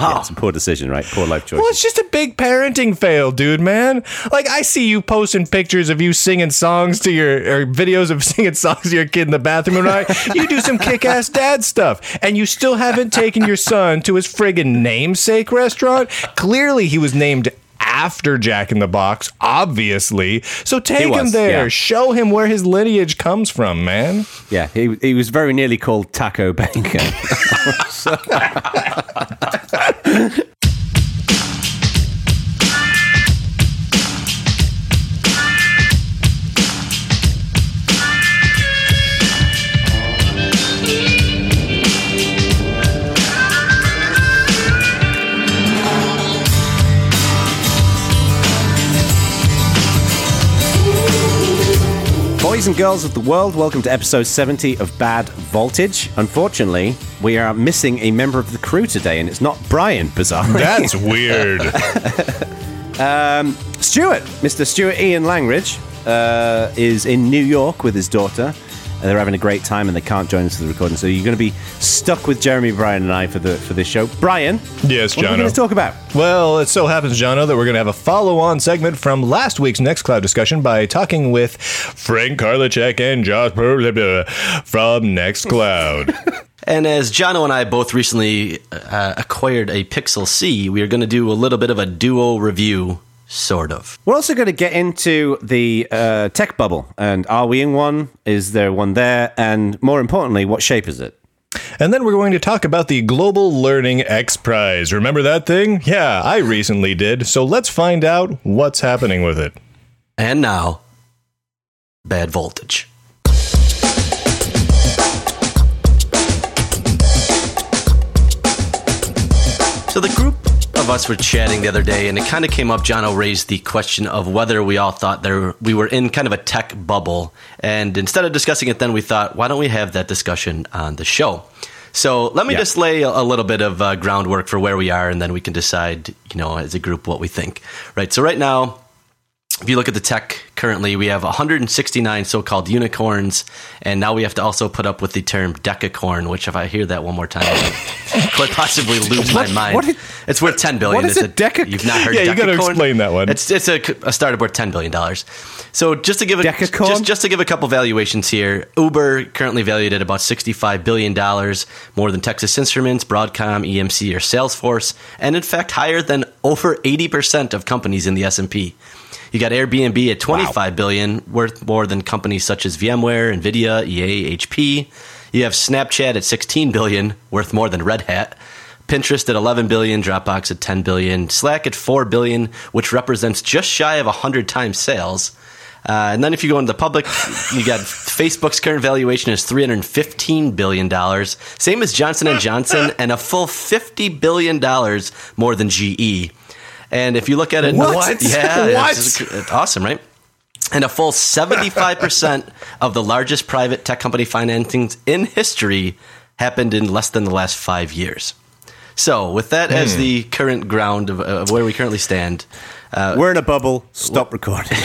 Yeah, it's a poor decision, right? Poor life choice. Well, it's just a big parenting fail, dude, man. Like, I see you posting pictures of you singing songs to or videos of singing songs to your kid in the bathroom, right? You do some kick-ass dad stuff, and you still haven't taken your son to his friggin' namesake restaurant. Clearly, he was named after Jack in the Box, obviously. So take him there. Yeah. Show him where his lineage comes from, man. Yeah, he was very nearly called Taco Baker. Boys and girls of the world, welcome to episode 70 of Bad Voltage. Unfortunately, we are missing a member of the crew today, and it's not Brian, bizarrely. That's weird. Mr. Stuart Ian Langridge is in New York with his daughter. They're having a great time, and they can't join us for the recording, so you're going to be stuck with Jeremy, Brian, and I for this show. Brian? Yes, Jono. What are we going to talk about? Well, it so happens, Jono, that we're going to have a follow-on segment from last week's Nextcloud discussion by talking with Frank Karlachek and Josh from Nextcloud. And as Jono and I both recently acquired a Pixel C, we are going to do a little bit of a duo review. Sort of. We're also going to get into the tech bubble. And are we in one? Is there one there? And more importantly, what shape is it? And then we're going to talk about the Global Learning X Prize. Remember that thing? Yeah, I recently did. So let's find out what's happening with it. And now, Bad Voltage. So the group of us were chatting the other day, and it kind of came up. Jono raised the question of whether we all thought we were in kind of a tech bubble. And instead of discussing it then, we thought, why don't we have that discussion on the show? So let me just lay a little bit of groundwork for where we are, and then we can decide, as a group, what we think. Right. So right now, if you look at the tech currently, we have 169 so-called unicorns, and now we have to also put up with the term decacorn, which if I hear that one more time, I quite possibly lose my mind. It's worth $10 billion. What is a decacorn? You've not heard decacorn? Yeah, you got to explain that one. It's a startup worth $10 billion. So just to give a couple valuations here, Uber currently valued at about $65 billion, more than Texas Instruments, Broadcom, EMC, or Salesforce, and in fact higher than over 80% of companies in the S&P. You got Airbnb at $25 billion, worth more than companies such as VMware, NVIDIA, EA, HP. You have Snapchat at $16 billion, worth more than Red Hat. Pinterest at $11 billion, Dropbox at $10 billion, Slack at $4 billion, which represents just shy of 100 times sales. And then if you go into the public, you got Facebook's current valuation is $315 billion, same as Johnson & Johnson, and a full $50 billion more than GE. And if you look at it, what? Yeah, it's awesome, right? And a full 75% of the largest private tech company financings in history happened in less than the last 5 years. So with that as the current ground of where we currently stand, we're in a bubble. Stop recording.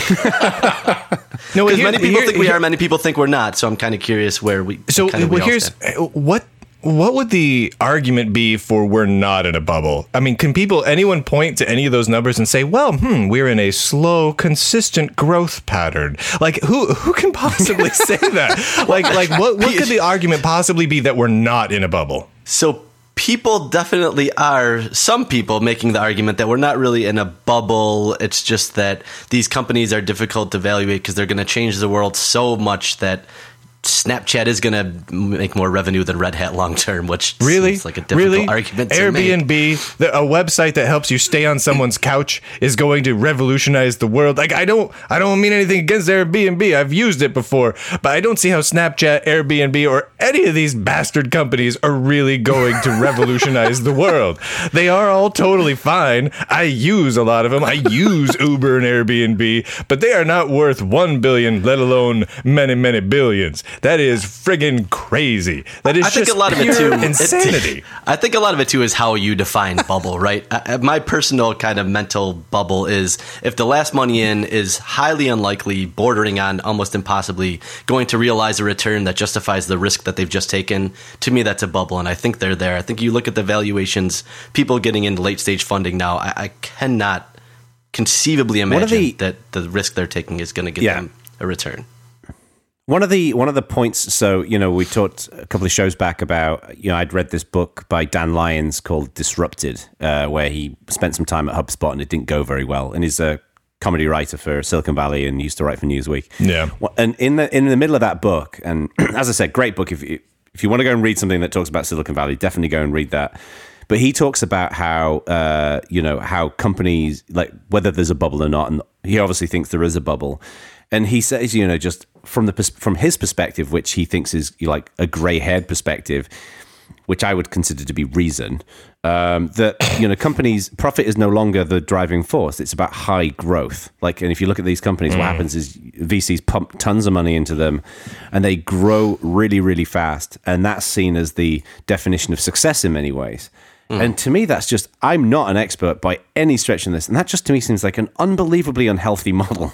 No, because many people think we are, many people think we're not. So I'm kind of curious where we. So here's what would the argument be for we're not in a bubble? I mean, can anyone point to any of those numbers and say, well, we're in a slow, consistent growth pattern? Like, who can possibly say that? Like what could the argument possibly be that we're not in a bubble? So people definitely are, some people making the argument that we're not really in a bubble. It's just that these companies are difficult to evaluate because they're going to change the world so much that Snapchat is going to make more revenue than Red Hat long term, which seems like a difficult argument to Airbnb, make. A website that helps you stay on someone's couch, is going to revolutionize the world. Like, I don't mean anything against Airbnb. I've used it before, but I don't see how Snapchat, Airbnb, or any of these bastard companies are really going to revolutionize the world. They are all totally fine. I use a lot of them. I use Uber and Airbnb, but they are not worth 1 billion, let alone many, many billions. That is friggin' crazy. That is just a lot of it too, insanity. I think a lot of it too is how you define bubble, right? My personal kind of mental bubble is if the last money in is highly unlikely, bordering on almost impossibly going to realize a return that justifies the risk that they've just taken. To me, that's a bubble, and I think they're there. I think you look at the valuations, people getting into late stage funding now. I cannot conceivably imagine that the risk they're taking is going to get them a return. One of the points, so, we talked a couple of shows back about, I'd read this book by Dan Lyons called Disrupted, where he spent some time at HubSpot and it didn't go very well. And he's a comedy writer for Silicon Valley and used to write for Newsweek. Yeah. And in the middle of that book, and as I said, great book. If you want to go and read something that talks about Silicon Valley, definitely go and read that. But he talks about how, how companies, like whether there's a bubble or not, and he obviously thinks there is a bubble. And he says, just from his perspective, which he thinks is like a gray-haired perspective, which I would consider to be reason, that companies' profit is no longer the driving force. It's about high growth. And if you look at these companies, what happens is VCs pump tons of money into them, and they grow really, really fast, and that's seen as the definition of success in many ways. And to me, that's just, I'm not an expert by any stretch in this. And that just to me seems like an unbelievably unhealthy model.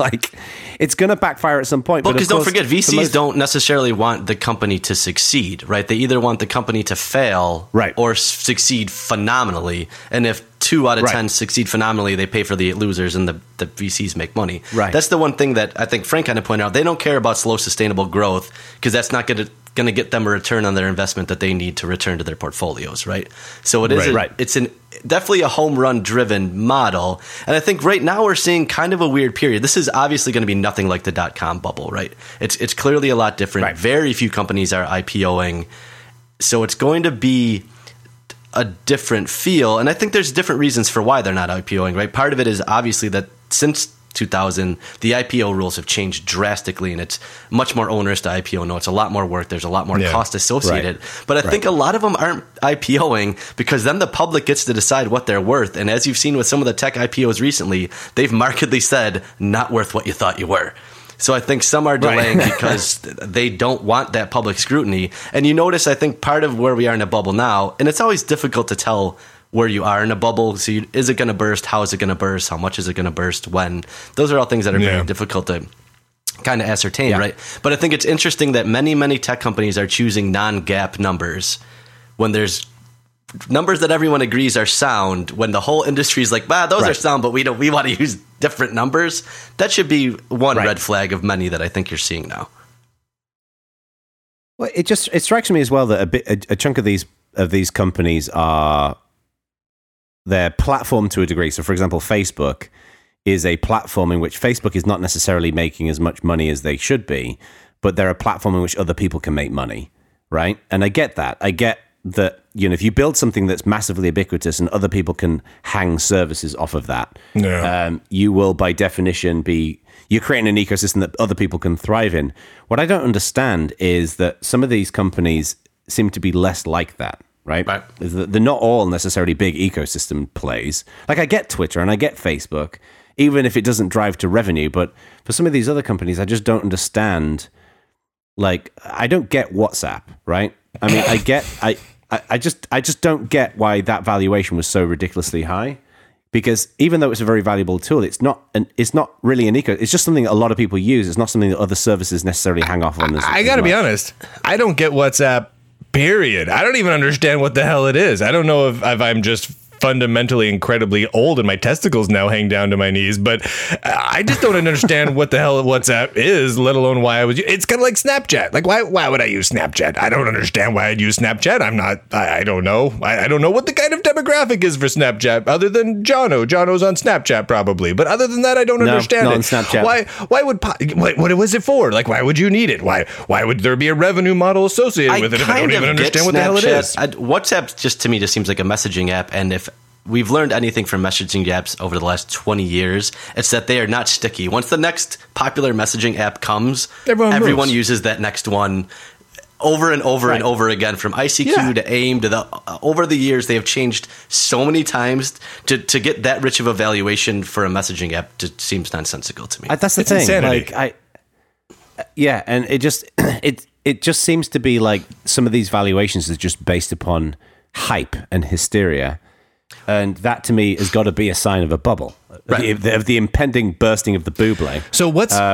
It's going to backfire at some point. Well, because don't forget, VCs don't necessarily want the company to succeed, right? They either want the company to fail or succeed phenomenally. And if 2 out of 10 succeed phenomenally, they pay for the losers and the VCs make money. Right. That's the one thing that I think Frank kind of pointed out. They don't care about slow, sustainable growth because that's not going to get them a return on their investment that they need to return to their portfolios, right? So it is it's definitely a home run driven model. And I think right now we're seeing kind of a weird period. This is obviously going to be nothing like the .com bubble, right? It's clearly a lot different. Right. Very few companies are IPOing. So it's going to be a different feel. And I think there's different reasons for why they're not IPOing, right? Part of it is obviously that since 2000, the IPO rules have changed drastically, and it's much more onerous to IPO. No, it's a lot more work. There's a lot more cost associated. Right. But I think a lot of them aren't IPOing because then the public gets to decide what they're worth. And as you've seen with some of the tech IPOs recently, they've markedly said, not worth what you thought you were. So I think some are delaying because they don't want that public scrutiny. And you notice, I think, part of where we are in a bubble now, and it's always difficult to tell where you are in a bubble. So is it going to burst? How is it going to burst? How much is it going to burst? When? Those are all things that are very difficult to kind of ascertain, right? But I think it's interesting that many, many tech companies are choosing non-GAAP numbers when there's numbers that everyone agrees are sound, when the whole industry is like, those are sound, but we want to use different numbers. That should be one red flag of many that I think you're seeing now. Well, it strikes me as well that a chunk of these companies are their platform to a degree. So, for example, Facebook is a platform in which Facebook is not necessarily making as much money as they should be, but they're a platform in which other people can make money, right? And I get that. I get that, if you build something that's massively ubiquitous and other people can hang services off of that, you will, by definition, you're creating an ecosystem that other people can thrive in. What I don't understand is that some of these companies seem to be less like that. Right? They're not all necessarily big ecosystem plays. Like I get Twitter and I get Facebook, even if it doesn't drive to revenue. But for some of these other companies, I just don't understand. Like I don't get WhatsApp, right? I mean, I just don't get why that valuation was so ridiculously high. Because even though it's a very valuable tool, it's not really an eco. It's just something that a lot of people use. It's not something that other services necessarily hang off on. I got to be honest. I don't get WhatsApp. Period. I don't even understand what the hell it is. I don't know if I'm just fundamentally incredibly old and my testicles now hang down to my knees, but I just don't understand what the hell WhatsApp is, let alone why I was. It's kind of like Snapchat. Like why would I use Snapchat? I don't understand why I'd use Snapchat. I don't know. I don't know what the kind of demographic is for Snapchat other than Jono. Jono's on Snapchat probably, but other than that, I don't understand not it. On Snapchat. What was it for? Like why would you need it? Why would there be a revenue model associated with it if I don't even understand what the hell it is? WhatsApp just to me just seems like a messaging app, and if we've learned anything from messaging apps over the last 20 years, it's that they are not sticky. Once the next popular messaging app comes, everyone uses that next one over and over and over again, from ICQ to AIM to over the years. They have changed so many times to get that rich of a valuation for a messaging app. Just seems nonsensical to me. That's the thing. Insanity. Yeah, and it just seems to be like some of these valuations are just based upon hype and hysteria, and that to me has got to be a sign of a bubble, right, of the impending bursting of the buble. So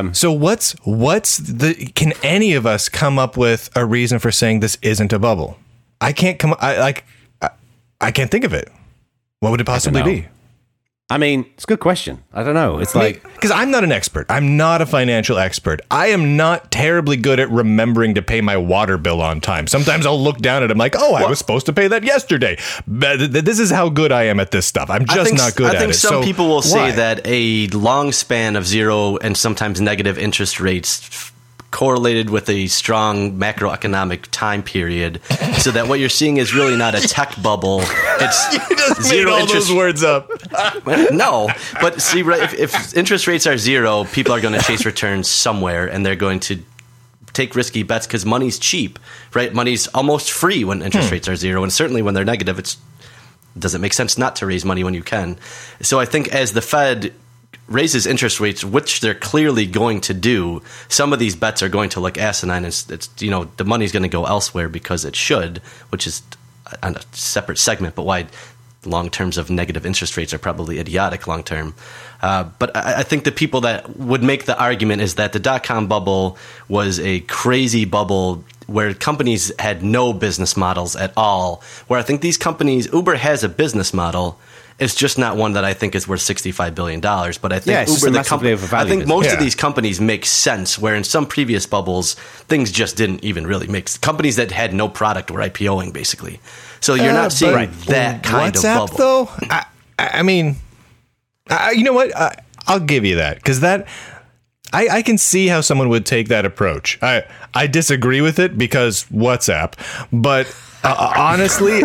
what's the? Can any of us come up with a reason for saying this isn't a bubble? I can't come. I can't think of it. What would it possibly be? I mean, it's a good question. I don't know. It's like... Because I'm not an expert. I'm not a financial expert. I am not terribly good at remembering to pay my water bill on time. Sometimes I'll look down at it. I'm like, I was supposed to pay that yesterday. But this is how good I am at this stuff. I'm just not good at it. I think some people will say that a long span of zero and sometimes negative interest rates correlated with a strong macroeconomic time period, so that what you're seeing is really not a tech bubble. It's you just zero made all interest. Those words up. No, but see, if interest rates are zero, people are going to chase returns somewhere, and they're going to take risky bets because money's cheap, right? Money's almost free when interest rates are zero, and certainly when they're negative, it doesn't make sense not to raise money when you can. So I think as the Fed raises interest rates, which they're clearly going to do, some of these bets are going to look asinine. It's the money's going to go elsewhere because it should, which is on a separate segment, but why long terms of negative interest rates are probably idiotic long term. But I think the people that would make the argument is that the dot-com bubble was a crazy bubble where companies had no business models at all, where I think these companies, Uber has a business model. It's just not one that I think is worth $65 billion. But I think Uber, the company, I think most of these companies make sense, where in some previous bubbles, things just didn't even really make sense. Companies that had no product were IPOing, basically. So you're not seeing that kind WhatsApp, of bubble. Though? I mean, you know what? I'll give you that, because that... I can see how someone would take that approach. I disagree with it because WhatsApp, but... honestly,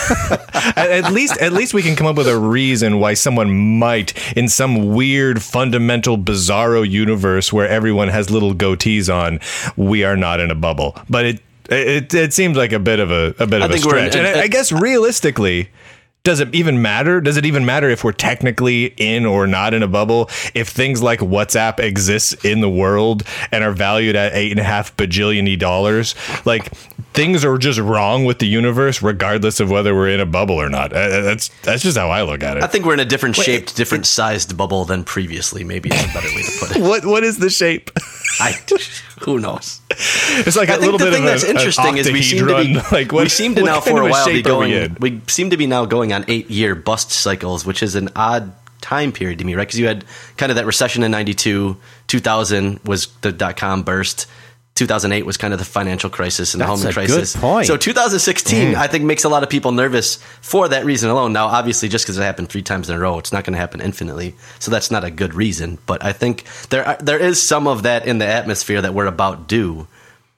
at least we can come up with a reason why someone might, in some weird, fundamental, bizarro universe where everyone has little goatees on, we are not in a bubble. But it seems like a bit of a stretch. And I guess realistically, does it even matter? Does it even matter if we're technically in or not in a bubble? If things like WhatsApp exists in the world and are valued at $8.5 bajillion, like things are just wrong with the universe, regardless of whether we're in a bubble or not. That's just how I look at it. I think we're in a different shaped, different sized bubble than previously. Maybe is a better way to put it. What is the shape? Who knows? It's like a little bit of an octahedron. Interesting is we seem to now for a while be going. We seem to be now going on 8-year bust cycles, which is an odd time period to me, right? Because you had kind of that recession in '92, 2000 was the dot-com burst. 2008 was kind of the financial crisis and the home crisis. Good point. So 2016, I think, makes a lot of people nervous for that reason alone. Now, obviously, just because it happened 3 times in a row, it's not going to happen infinitely. So that's not a good reason. But I think there is some of that in the atmosphere that we're about due.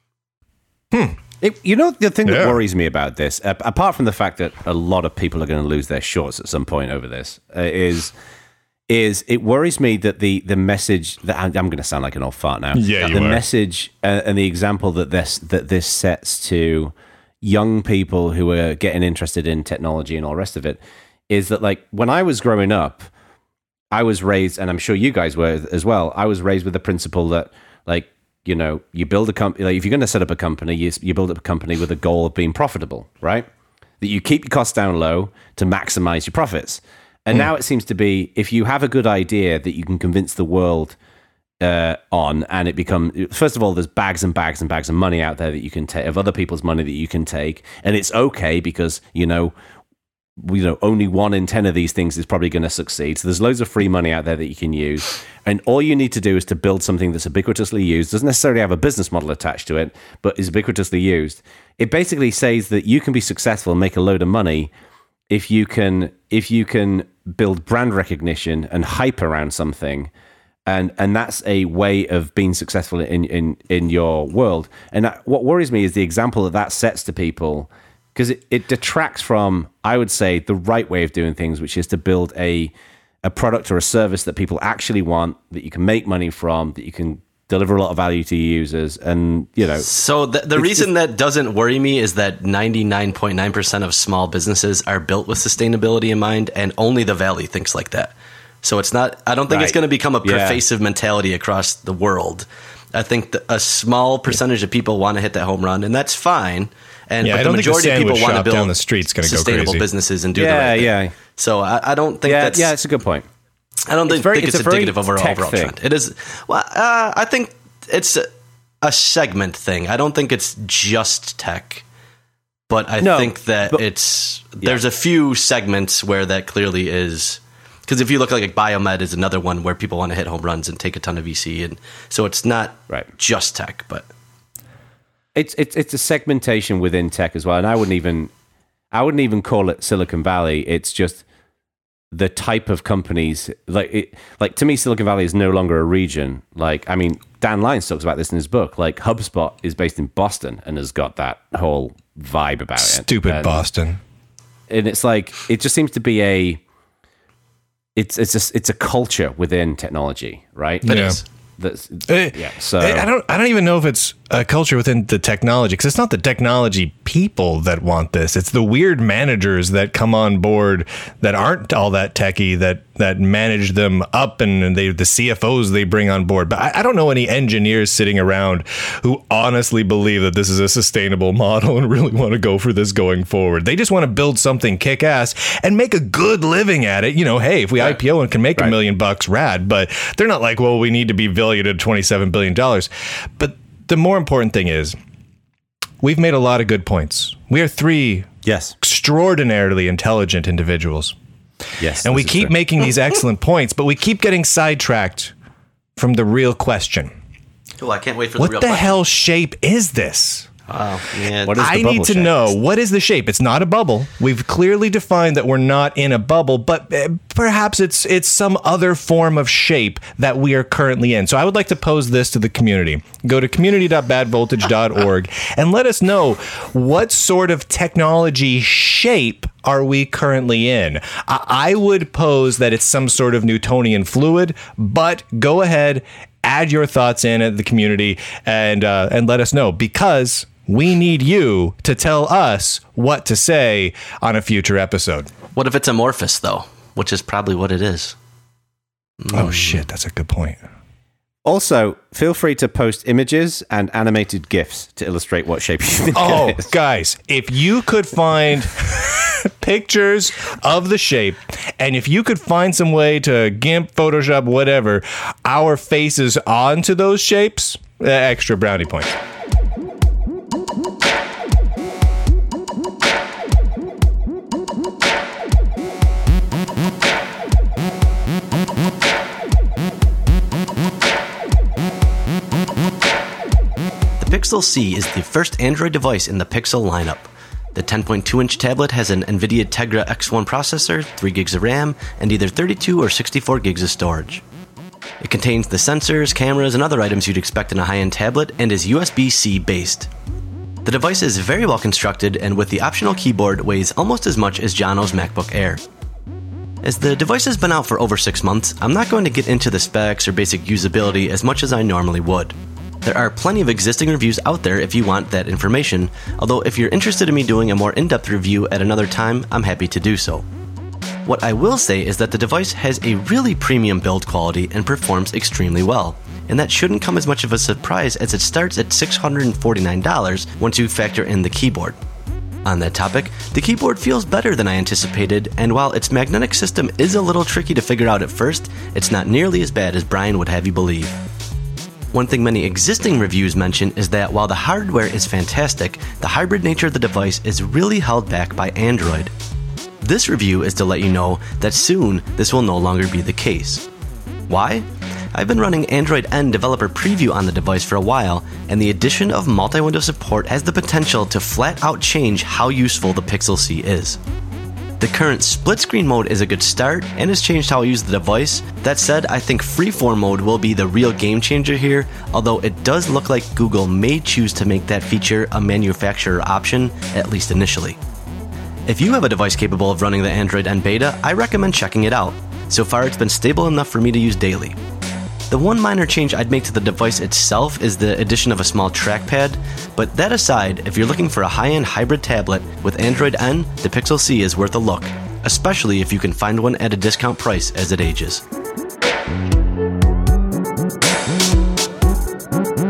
You know, the thing that worries me about this, apart from the fact that a lot of people are going to lose their shorts at some point over this, is it worries me that the message that I'm going to sound like an old fart now. Yeah, the message and the example that this sets to young people who are getting interested in technology and all the rest of it is that, like, when I was growing up, I was raised, and I'm sure you guys were as well. I was raised with the principle that, like, you know, you build a company. Like, if you're going to set up a company, you build up a company with a goal of being profitable, right? That you keep your costs down low to maximize your profits. And now it seems to be, if you have a good idea that you can convince the world on, and it becomes, first of all, there's bags and bags and bags of money out there that you can take, of other people's money that you can take, and it's okay because, only 1 in 10 of these things is probably going to succeed. So there's loads of free money out there that you can use, and all you need to do is to build something that's ubiquitously used, doesn't necessarily have a business model attached to it, but is ubiquitously used. It basically says that you can be successful and make a load of money if you can build brand recognition and hype around something, and that's a way of being successful in your world. And what worries me is the example that sets to people, because it detracts from, I would say, the right way of doing things, which is to build a product or a service that people actually want, that you can make money from, that you can deliver a lot of value to your users, and So the reason that doesn't worry me is that 99.9% of small businesses are built with sustainability in mind, and only the Valley thinks like that. So it's not. I don't think it's going to become a pervasive mentality across the world. I think a small percentage of people want to hit that home run, and that's fine. But the majority of people want to build down the street's going to go sustainable crazy. businesses and do the right thing. Yeah. So I don't think that's... Yeah, it's a good point. I don't think it's indicative of our overall thing. trend. It is... Well, I think it's a segment thing. I don't think it's just tech. But I think that there's a few segments where that clearly is... Because if you look like biomed is another one where people want to hit home runs and take a ton of VC, and so it's not just tech, but it's a segmentation within tech as well. And I wouldn't even call it Silicon Valley. It's just the type of companies. Like to me, Silicon Valley is no longer a region. Like, I mean, Dan Lyons talks about this in his book. Like, HubSpot is based in Boston and has got that whole vibe about it. Stupid Boston. And it's like it just seems to be it's a culture within technology, right? It is. So I don't even know if it's a culture within the technology, because it's not the technology people that want this. It's the weird managers that come on board that aren't all that techie that manage them up, and the CFOs they bring on board. But I don't know any engineers sitting around who honestly believe that this is a sustainable model and really want to go for this going forward. They just want to build something kick-ass and make a good living at it. You know, hey, if we IPO and can make $1 million, rad. But they're not like, well, we need to be valued at $27 billion. But the more important thing is, we've made a lot of good points. We are three extraordinarily intelligent individuals. Yes. And we keep making these excellent points, but we keep getting sidetracked from the real question. Oh, I can't wait for the real question. What the hell shape is this? Oh, man. What is the I bubble need to shape? know, what is the shape? It's not a bubble. We've clearly defined that we're not in a bubble, but perhaps it's some other form of shape that we are currently in. So I would like to pose this to the community. Go to community.badvoltage.org and let us know, what sort of technology shape are we currently in? I would pose that it's some sort of Newtonian fluid, but go ahead, add your thoughts in at the community and let us know, because we need you to tell us what to say on a future episode. What if it's amorphous, though? Which is probably what it is. Oh, shit. That's a good point. Also, feel free to post images and animated GIFs to illustrate what shape you think it is. Guys, if you could find pictures of the shape, and if you could find some way to GIMP, Photoshop, whatever, our faces onto those shapes, extra brownie points. The Pixel C is the first Android device in the Pixel lineup. The 10.2-inch tablet has an NVIDIA Tegra X1 processor, 3 gigs of RAM, and either 32 or 64 gigs of storage. It contains the sensors, cameras, and other items you'd expect in a high-end tablet, and is USB-C based. The device is very well constructed, and with the optional keyboard, weighs almost as much as Jono's MacBook Air. As the device has been out for over 6 months, I'm not going to get into the specs or basic usability as much as I normally would. There are plenty of existing reviews out there if you want that information, although if you're interested in me doing a more in-depth review at another time, I'm happy to do so. What I will say is that the device has a really premium build quality and performs extremely well, and that shouldn't come as much of a surprise as it starts at $649 once you factor in the keyboard. On that topic, the keyboard feels better than I anticipated, and while its magnetic system is a little tricky to figure out at first, it's not nearly as bad as Brian would have you believe. One thing many existing reviews mention is that while the hardware is fantastic, the hybrid nature of the device is really held back by Android. This review is to let you know that soon this will no longer be the case. Why? I've been running Android N Developer Preview on the device for a while, and the addition of multi-window support has the potential to flat out change how useful the Pixel C is. The current split screen mode is a good start and has changed how I use the device. That said, I think freeform mode will be the real game changer here, although it does look like Google may choose to make that feature a manufacturer option, at least initially. If you have a device capable of running the Android N beta, I recommend checking it out. So far it's been stable enough for me to use daily. The one minor change I'd make to the device itself is the addition of a small trackpad, but that aside, if you're looking for a high-end hybrid tablet with Android N, the Pixel C is worth a look, especially if you can find one at a discount price as it ages.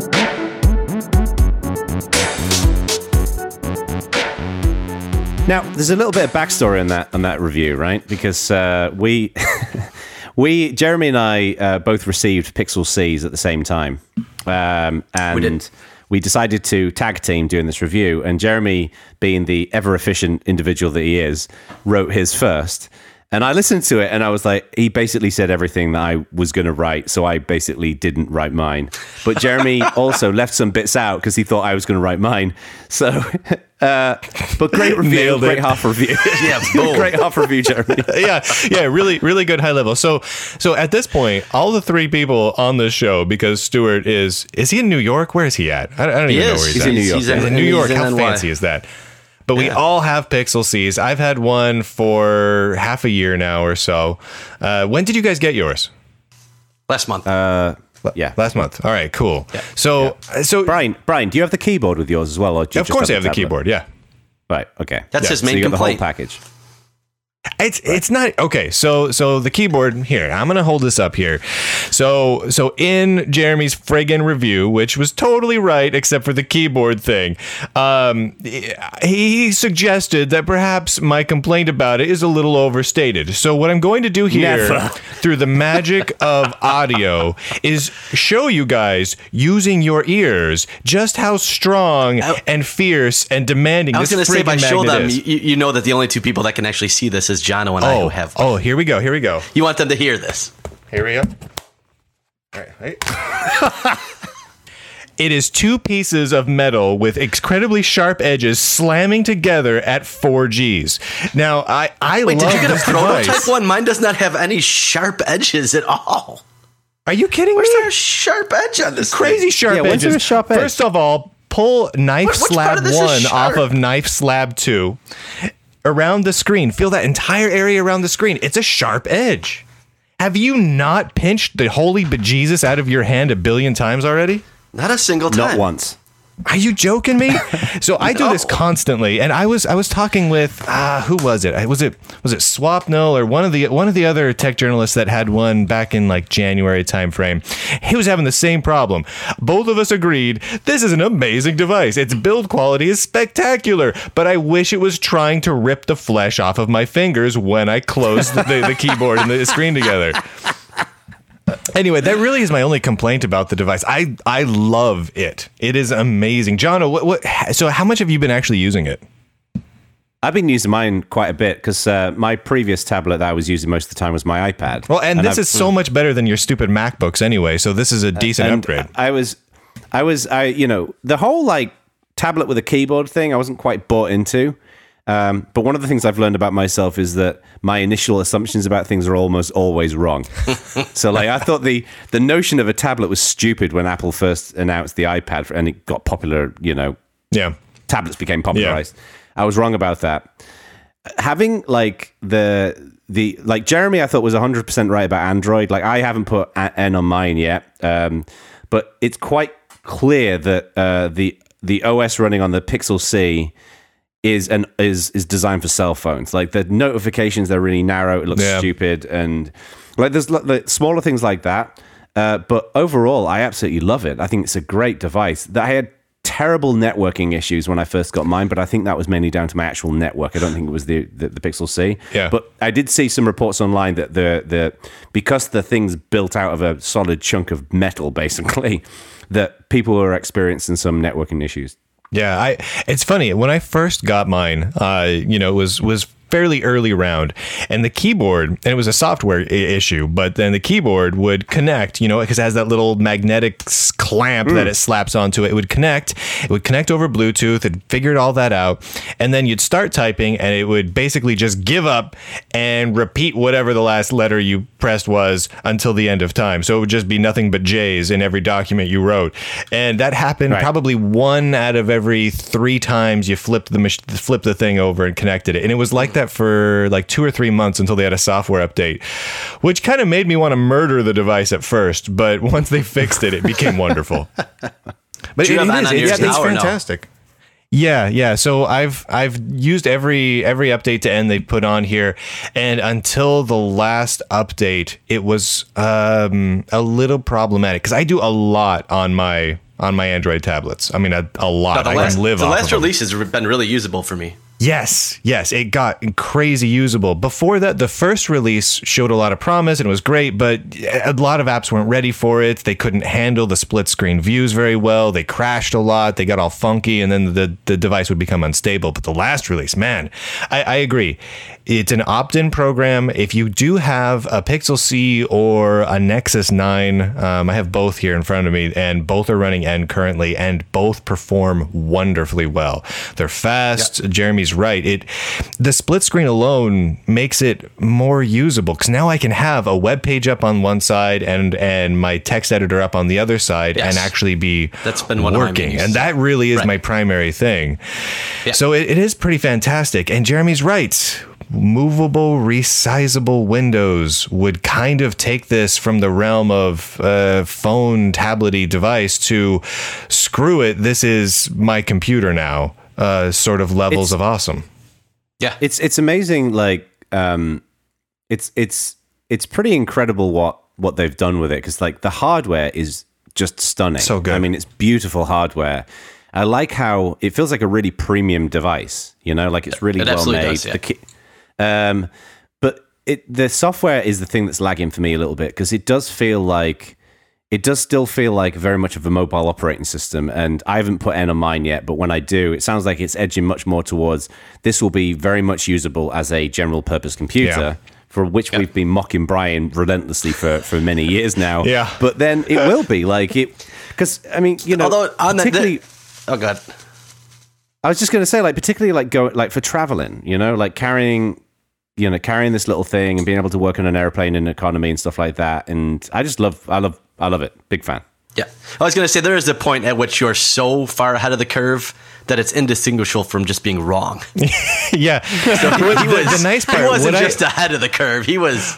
Now, there's a little bit of backstory on that review, right? Because Jeremy and I both received Pixel Cs at the same time, and we decided to tag team doing this review. And Jeremy, being the ever efficient individual that he is, wrote his first. And I listened to it, and I was like, he basically said everything that I was going to write, so I basically didn't write mine. But Jeremy also left some bits out because he thought I was going to write mine. So, but great review, great half review. Yeah, boom. Great half review, Jeremy. yeah, really, really good high level. So at this point, all the three people on this show, because Stuart is he in New York? Where is he at? I don't even know where he's at. In New York. He's in New York. How fancy is that? But we all have Pixel Cs. I've had one for half a year now or so. When did you guys get yours? Last month. Last month. All right, cool. Yeah. So Brian, do you have the keyboard with yours as well? Or of course I have the keyboard, yeah. Right, okay. That's his main so you got complaint. the whole package. It's not okay. So the keyboard here. I'm gonna hold this up here. So in Jeremy's friggin' review, which was totally right except for the keyboard thing, he suggested that perhaps my complaint about it is a little overstated. So what I'm going to do here, through the magic of audio, is show you guys using your ears just how strong and fierce and demanding. I was going to say, if I show them, is. you know that the only two people that can actually see this is Jono and I, who have. Oh, here we go. You want them to hear this? Here we go. All right. It is two pieces of metal with incredibly sharp edges slamming together at 4 Gs. Now, I Wait, love did you get a this prototype device. one? Mine does not have any sharp edges at all. Are you kidding Where's me? there a sharp edge on this Crazy thing? sharp when's edges. there a sharp edge? First of all, pull knife Which part slab of this is 1 sharp? off of knife slab 2. Around the screen. Feel that entire area around the screen. It's a sharp edge. Have you not pinched the holy bejesus out of your hand a billion times already? Not a single time. Not once. Are you joking me? So I do this constantly, and I was talking with who was it? Was it Swapnil or one of the other tech journalists that had one back in like January timeframe. He was having the same problem. Both of us agreed this is an amazing device. Its build quality is spectacular, but I wish it was trying to rip the flesh off of my fingers when I closed the keyboard and the screen together. Anyway, that really is my only complaint about the device. I love it. It is amazing. John, so how much have you been actually using it? I've been using mine quite a bit because my previous tablet that I was using most of the time was my iPad. Well, and this is so much better than your stupid MacBooks anyway, so this is a decent upgrade. I the whole like tablet with a keyboard thing, I wasn't quite bought into. But one of the things I've learned about myself is that my initial assumptions about things are almost always wrong. So, like, I thought the notion of a tablet was stupid when Apple first announced the iPad and it got popular. Tablets became popularized. Yeah. I was wrong about that. Having like the Jeremy, I thought was 100% right about Android. Like, I haven't put N on mine yet, but it's quite clear that the OS running on the Pixel C is designed for cell phones. Like the notifications, they're really narrow. It looks stupid, and like there's like smaller things like that. But overall, I absolutely love it. I think it's a great device. I had terrible networking issues when I first got mine, but I think that was mainly down to my actual network. I don't think it was the Pixel C. Yeah. But I did see some reports online that because the thing's built out of a solid chunk of metal, basically, that people were experiencing some networking issues. Yeah, it's funny. When I first got mine, it was fairly early round, and the keyboard, and it was a software issue, but then the keyboard would connect, because it has that little magnetic clamp that it slaps onto it. It would connect over Bluetooth. It figured all that out, and then you'd start typing, and it would basically just give up and repeat whatever the last letter you pressed was until the end of time. So it would just be nothing but J's in every document you wrote, and that happened probably 1 out of every 3 times you flipped the thing over and connected it, and it was like that for like 2 or 3 months until they had a software update, which kind of made me want to murder the device at first, but once they fixed it, it became wonderful. But it's fantastic. Yeah. So I've used every update to N they put on here, and until the last update, it was a little problematic because I do a lot on my Android tablets. I mean, a lot. The last release has been really usable for me. Yes, it got crazy usable. Before that, the first release showed a lot of promise and it was great, but a lot of apps weren't ready for it. They couldn't handle the split screen views very well. They crashed a lot. They got all funky, and then the device would become unstable. But the last release, man, I agree. It's an opt-in program. If you do have a Pixel C or a Nexus 9, I have both here in front of me, and both are running N currently, and both perform wonderfully well. They're fast. Yep. Jeremy's right. The split screen alone makes it more usable, because now I can have a web page up on one side and my text editor up on the other side, and actually be That's been one working. Of my and that really is my primary thing. Yeah. So it is pretty fantastic. And Jeremy's right. Movable, resizable windows would kind of take this from the realm of phone, tablet-y device to screw it. This is my computer now. Sort of levels of awesome. Yeah, it's amazing. Like, it's pretty incredible what they've done with it, because like the hardware is just stunning. So good. I mean, it's beautiful hardware. I like how it feels like a really premium device. You know, like it's really well made. Does, yeah. But the software is the thing that's lagging for me a little bit, because it does still feel like very much of a mobile operating system, and I haven't put N on mine yet, but when I do, it sounds like it's edging much more towards this will be very much usable as a general purpose computer, for which we've been mocking Brian relentlessly for many years now. Yeah. But then it will be like it, because I mean, you know, although on particularly, oh god, I was just going to say, like, particularly like going like for traveling, you know, like carrying this little thing and being able to work on an airplane in economy and stuff like that, and I love it. Big fan. Yeah. I was going to say, there is a point at which you're so far ahead of the curve that it's indistinguishable from just being wrong. Yeah. So the nice part, he wasn't just ahead of the curve. He was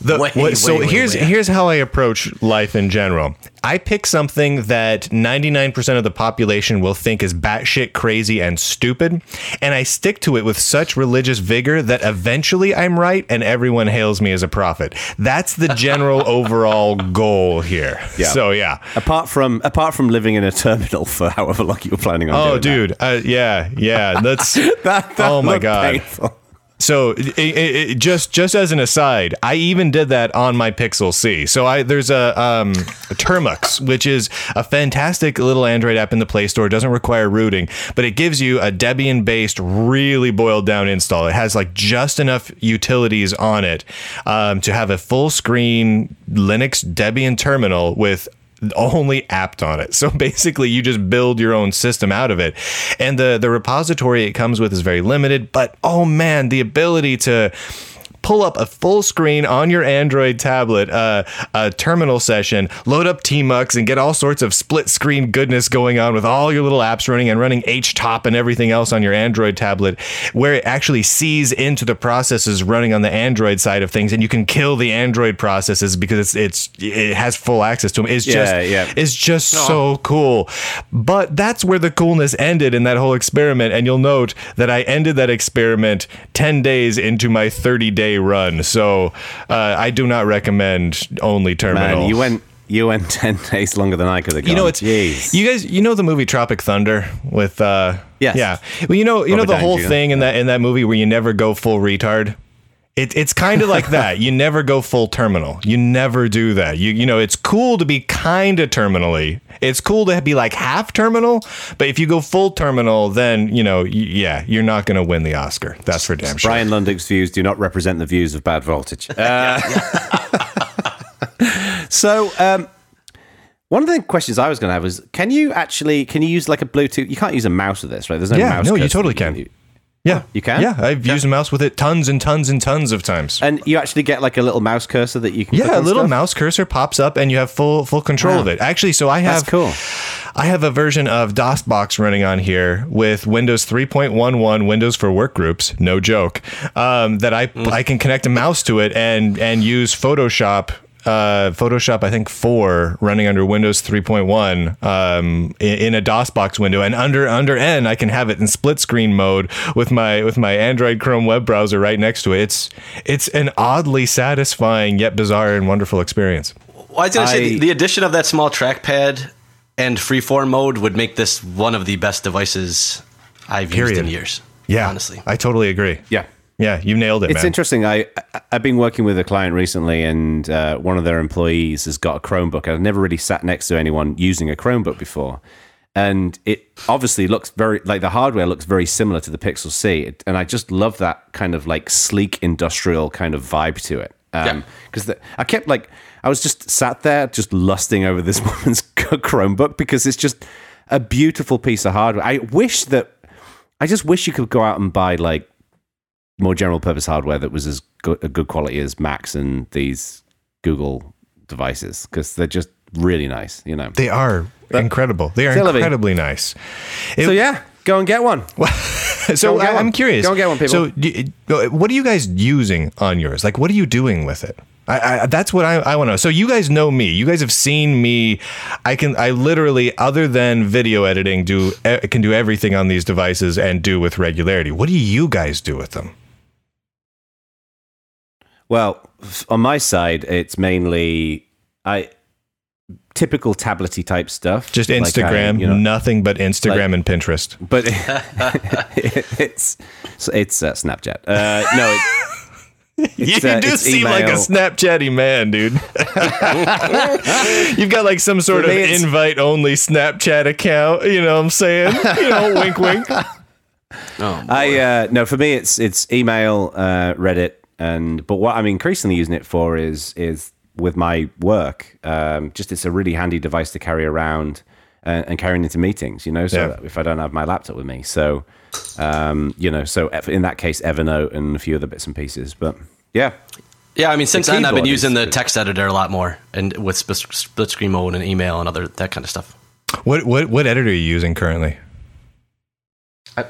here's how I approach life in general. I pick something that 99% of the population will think is batshit crazy and stupid, and I stick to it with such religious vigor that eventually I'm right and everyone hails me as a prophet. That's the general overall goal here. Yeah. So yeah. Apart from living in a terminal for however long you were planning on doing that. Yeah. That's that oh my god. Painful. So just as an aside, I even did that on my Pixel C. So there's a Termux, which is a fantastic little Android app in the Play Store. It doesn't require rooting, but it gives you a Debian-based, really boiled down install. It has like just enough utilities on it to have a full screen Linux Debian terminal with only apt on it. So basically you just build your own system out of it, and the repository it comes with is very limited, but oh man, the ability to pull up a full screen on your Android tablet, a terminal session, load up Tmux, and get all sorts of split screen goodness going on with all your little apps running and running HTOP and everything else on your Android tablet, where it actually sees into the processes running on the Android side of things, and you can kill the Android processes because it has full access to them. It's just so cool. But that's where the coolness ended in that whole experiment, and you'll note that I ended that experiment 10 days into my 30-day run, so I do not recommend only terminal. Man, you went 10 days longer than I could have gone. You know, you guys, the movie Tropic Thunder with yes. Yeah. Well, you know the whole thing in that movie where you never go full retard. It's kind of like that. You never go full terminal. You never do that. You know, it's cool to be kind of terminally. It's cool to be like half terminal, but if you go full terminal, then, you know, you're not going to win the Oscar. That's for damn sure. Brian Lundick's views do not represent the views of Bad Voltage. So, one of the questions I was going to have was, can you use like a Bluetooth? You can't use a mouse with this, right? There's no mouse. No, you totally can. Yeah. You can? Yeah, I've used a mouse with it tons and tons and tons of times. And you actually get like a little mouse cursor that you can a little mouse cursor pops up and you have full control of it. Actually, so That's cool. I have a version of DOSBox running on here with Windows 3.11, Windows for Workgroups, no joke, that I can connect a mouse to it and use Photoshop, I think 4 running under Windows 3.1 in a DOSBox window, and under N I can have it in split screen mode with my Android Chrome web browser right next to it. It's an oddly satisfying yet bizarre and wonderful experience. Well, I was going to say the addition of that small trackpad and freeform mode would make this one of the best devices I've used in years. Yeah, honestly. I totally agree. Yeah. Yeah, you nailed it, It's man. interesting. I've been working with a client recently, and one of their employees has got a Chromebook. I've never really sat next to anyone using a Chromebook before. And it obviously looks very, like the hardware looks very similar to the Pixel C. And I just love that kind of like sleek industrial kind of vibe to it. Because I was just sat there just lusting over this woman's Chromebook because it's just a beautiful piece of hardware. I just wish you could go out and buy like more general purpose hardware that was as good quality as Macs and these Google devices, because they're just really nice, you know. They are incredible. They are incredibly nice. So yeah, go and get one. So I'm curious. Go and get one, people. So what are you guys using on yours? Like, what are you doing with it? That's what I want to know. So you guys know me. You guys have seen me. I literally, other than video editing, can do everything on these devices and do with regularity. What do you guys do with them? Well, on my side, it's mainly typical tablet-y type stuff. Just Instagram, like nothing but Instagram and Pinterest. But it's Snapchat. No. You do seem like a Snapchatty man, dude. You've got like some sort of invite-only Snapchat account. You know what I'm saying? Wink, wink. No, for me, it's email, Reddit, but what I'm increasingly using it for is with my work. It's a really handy device to carry around and carrying into meetings. So if I don't have my laptop with me, so. So in that case, Evernote and a few other bits and pieces, but yeah. I mean, since then I've been using the text editor a lot more, and with split screen mode and email and that kind of stuff. What editor are you using currently? That's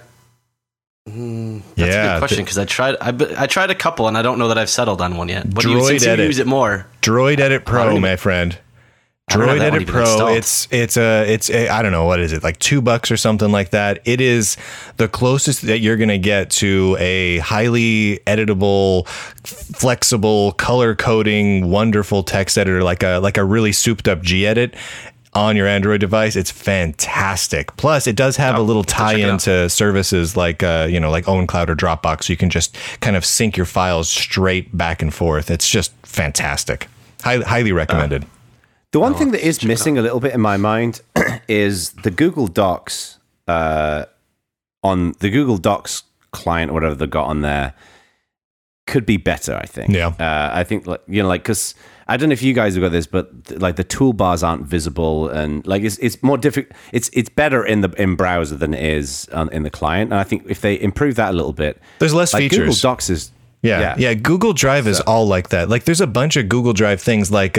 a good question, because I tried a couple, and I don't know that I've settled on one yet. What do you use it more? Droid Edit Pro, my friend. Droid Edit Pro, it's I don't know, what is it, like $2 or something like that. It is the closest that you're going to get to a highly editable, flexible, color coding, wonderful text editor, like a really souped up Gedit on your Android device. It's fantastic. Plus, it does have a little tie-in to services like like OwnCloud or Dropbox, so you can just kind of sync your files straight back and forth. It's just fantastic. Highly recommended. The one thing that is missing a little bit in my mind is the Google Docs on the Google Docs client or whatever they've got on there could be better, I think. Yeah. I think, because I don't know if you guys have got this, but like the toolbars aren't visible, and like it's more difficult. It's better in browser than it is in the client. And I think if they improve that a little bit, there's less features. Google Docs is. Yeah. Google Drive is all like that. Like, there's a bunch of Google Drive things, like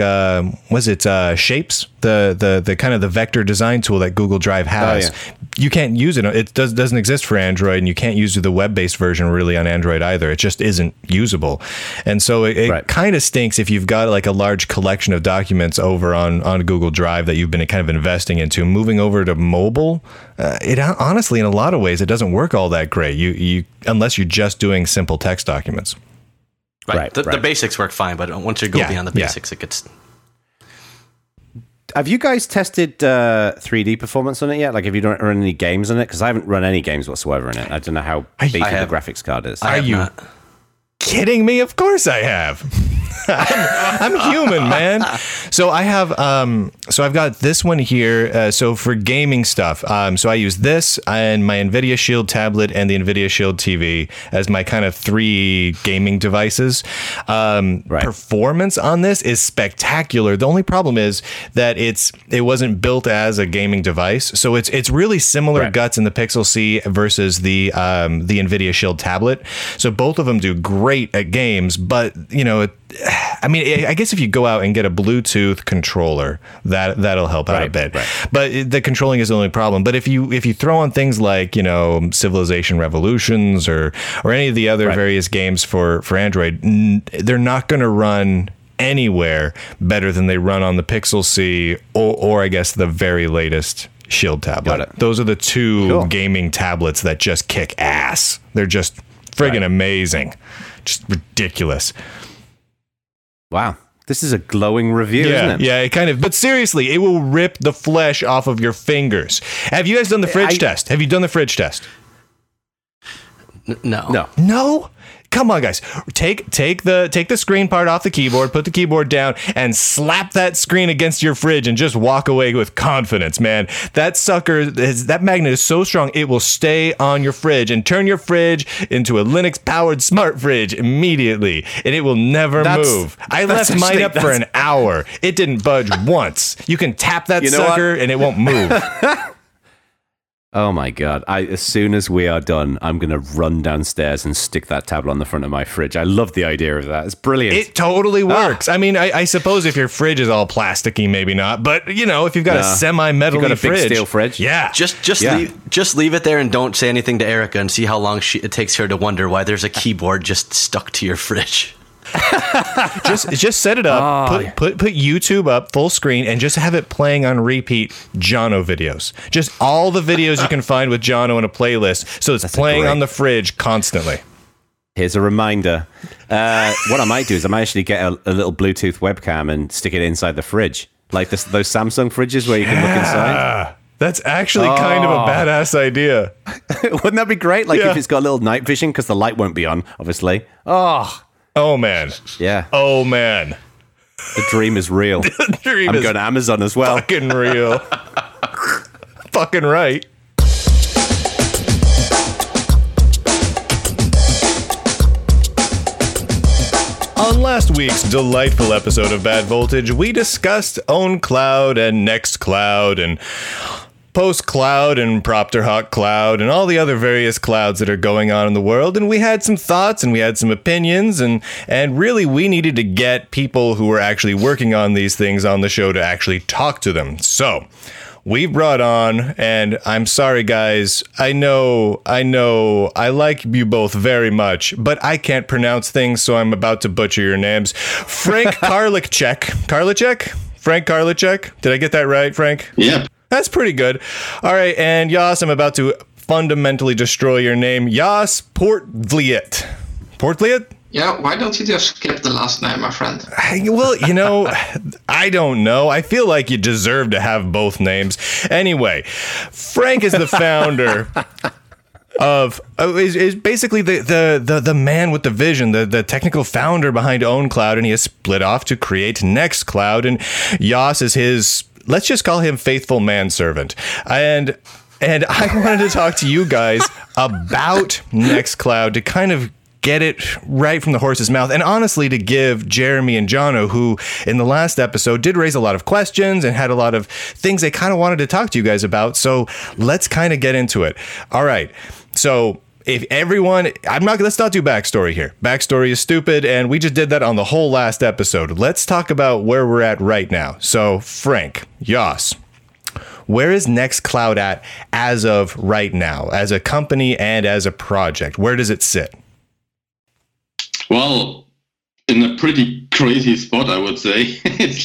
Shapes, the kind of the vector design tool that Google Drive has. You can't use it. It doesn't exist for Android, and you can't use the web-based version really on Android either. It just isn't usable. And so it kind of stinks if you've got like a large collection of documents over on Google Drive that you've been kind of investing into. Moving over to mobile, it honestly, in a lot of ways, it doesn't work all that great. You unless you're just doing simple text documents. Right. The basics work fine, but once you go beyond the basics, it gets. Have you guys tested 3D performance on it yet? Like, have you run any games on it? Because I haven't run any games whatsoever in it. I don't know how big the graphics card is. Are you kidding me? Of course I have. I'm human, man. So I have, so I've got this one here. So for gaming stuff, so I use this and my NVIDIA Shield tablet and the NVIDIA Shield TV as my kind of 3 gaming devices. Performance on this is spectacular. The only problem is that it wasn't built as a gaming device. So it's really similar guts in the Pixel C versus the NVIDIA Shield tablet. So both of them do great at games, but I guess if you go out and get a Bluetooth controller, that'll help out a bit. But the controlling is the only problem. But if you throw on things like Civilization Revolutions or any of the other various games for Android, they're not going to run anywhere better than they run on the Pixel C or I guess the very latest Shield tablet. Those are the 2 gaming tablets that just kick ass. They're just friggin' amazing. Just ridiculous. Wow. This is a glowing review, isn't it? Yeah, it kind of. But seriously, it will rip the flesh off of your fingers. Have you guys done the fridge test? Have you done the fridge test? No? Come on, guys. Take the screen part off the keyboard, put the keyboard down, and slap that screen against your fridge and just walk away with confidence, man. That magnet is so strong, it will stay on your fridge and turn your fridge into a Linux-powered smart fridge immediately, and it will never move. I left mine up for an hour. It didn't budge once. You can tap that sucker, and it won't move. Oh my God. As soon as we are done, I'm going to run downstairs and stick that tablet on the front of my fridge. I love the idea of that. It's brilliant. It totally works. I mean, I suppose if your fridge is all plasticky, maybe not. But, if you've got a semi-metal fridge. Big steel fridge. Yeah. Just leave it there and don't say anything to Erica and see how long it takes her to wonder why there's a keyboard just stuck to your fridge. just set it up, put YouTube up full screen, and just have it playing on repeat Jono videos. Just all the videos you can find with Jono in a playlist, so it's playing on the fridge constantly. Here's a reminder. What I might do is I might actually get a little Bluetooth webcam and stick it inside the fridge, like those Samsung fridges where you can look inside. That's actually kind of a badass idea. Wouldn't that be great? Like if it's got a little night vision, because the light won't be on, obviously. Oh, man. Yeah. Oh, man. The dream is real. I'm going to Amazon as well. Fucking real. Fucking right. On last week's delightful episode of Bad Voltage, we discussed OwnCloud and NextCloud and PostCloud and Propterhawk Cloud and all the other various clouds that are going on in the world, and we had some thoughts and we had some opinions, and really we needed to get people who were actually working on these things on the show to actually talk to them. So we brought on, and I'm sorry guys, I know, I like you both very much, but I can't pronounce things, so I'm about to butcher your names. Frank Karlichek. Frank Karlichek? Did I get that right, Frank? Yeah. That's pretty good. All right, and Jos, I'm about to fundamentally destroy your name. Jos Portvliet. Portvliet? Yeah, why don't you just skip the last name, my friend? Well, I don't know. I feel like you deserve to have both names. Anyway, Frank is the founder is basically the man with the vision, the technical founder behind OwnCloud, and he has split off to create NextCloud, and Jos is his, let's just call him faithful manservant. And I wanted to talk to you guys about NextCloud to kind of get it right from the horse's mouth, and honestly to give Jeremy and Jono, who in the last episode did raise a lot of questions and had a lot of things they kind of wanted to talk to you guys about. So let's kind of get into it. All right. So if everyone, let's not do backstory here. Backstory is stupid, and we just did that on the whole last episode. Let's talk about where we're at right now. So Frank, Jos, where is NextCloud at as of right now, as a company and as a project? Where does it sit? Well, in a pretty crazy spot, I would say.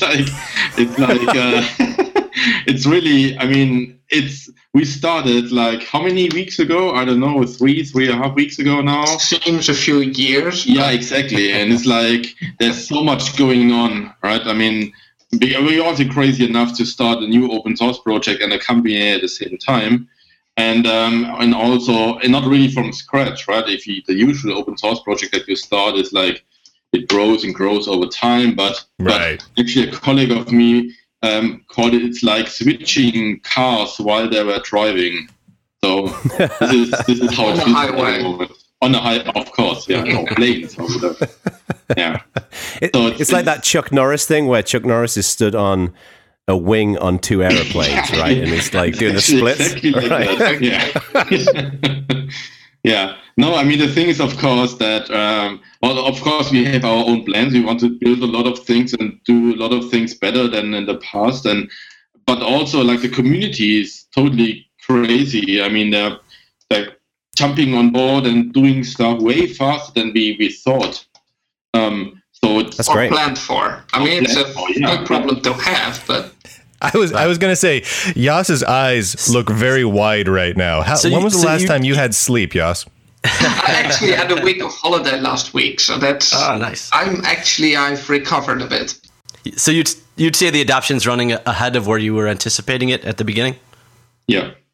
It's really, I mean, we started like how many weeks ago? I don't know, 3.5 weeks ago now. Seems a few years. Yeah, exactly. And it's like, there's so much going on, right? I mean, we're also crazy enough to start a new open source project and a company at the same time. And also, and not really from scratch, right? The usual open source project that you start is like, it grows and grows over time. But actually a colleague of me called it's like switching cars while they were driving. So this is how it feels at the moment. On the highway, of course, yeah, no planes. Yeah. It's like that Chuck Norris thing where Chuck Norris is stood on a wing on two aeroplanes, right? And it's like doing the splits. Exactly like that. Yeah. Yeah. No, I mean, the thing is, of course, that, of course, we have our own plans. We want to build a lot of things and do a lot of things better than in the past. But also, like, the community is totally crazy. I mean, they're like jumping on board and doing stuff way faster than we thought. So that's great. Planned for. I mean, it's a good problem to have, but. I was going to say, Jos's eyes look very wide right now. When was the last time you had sleep, Jos? I actually had a week of holiday last week, so that's nice. I've recovered a bit. So you'd say the adoption's running ahead of where you were anticipating it at the beginning? Yeah.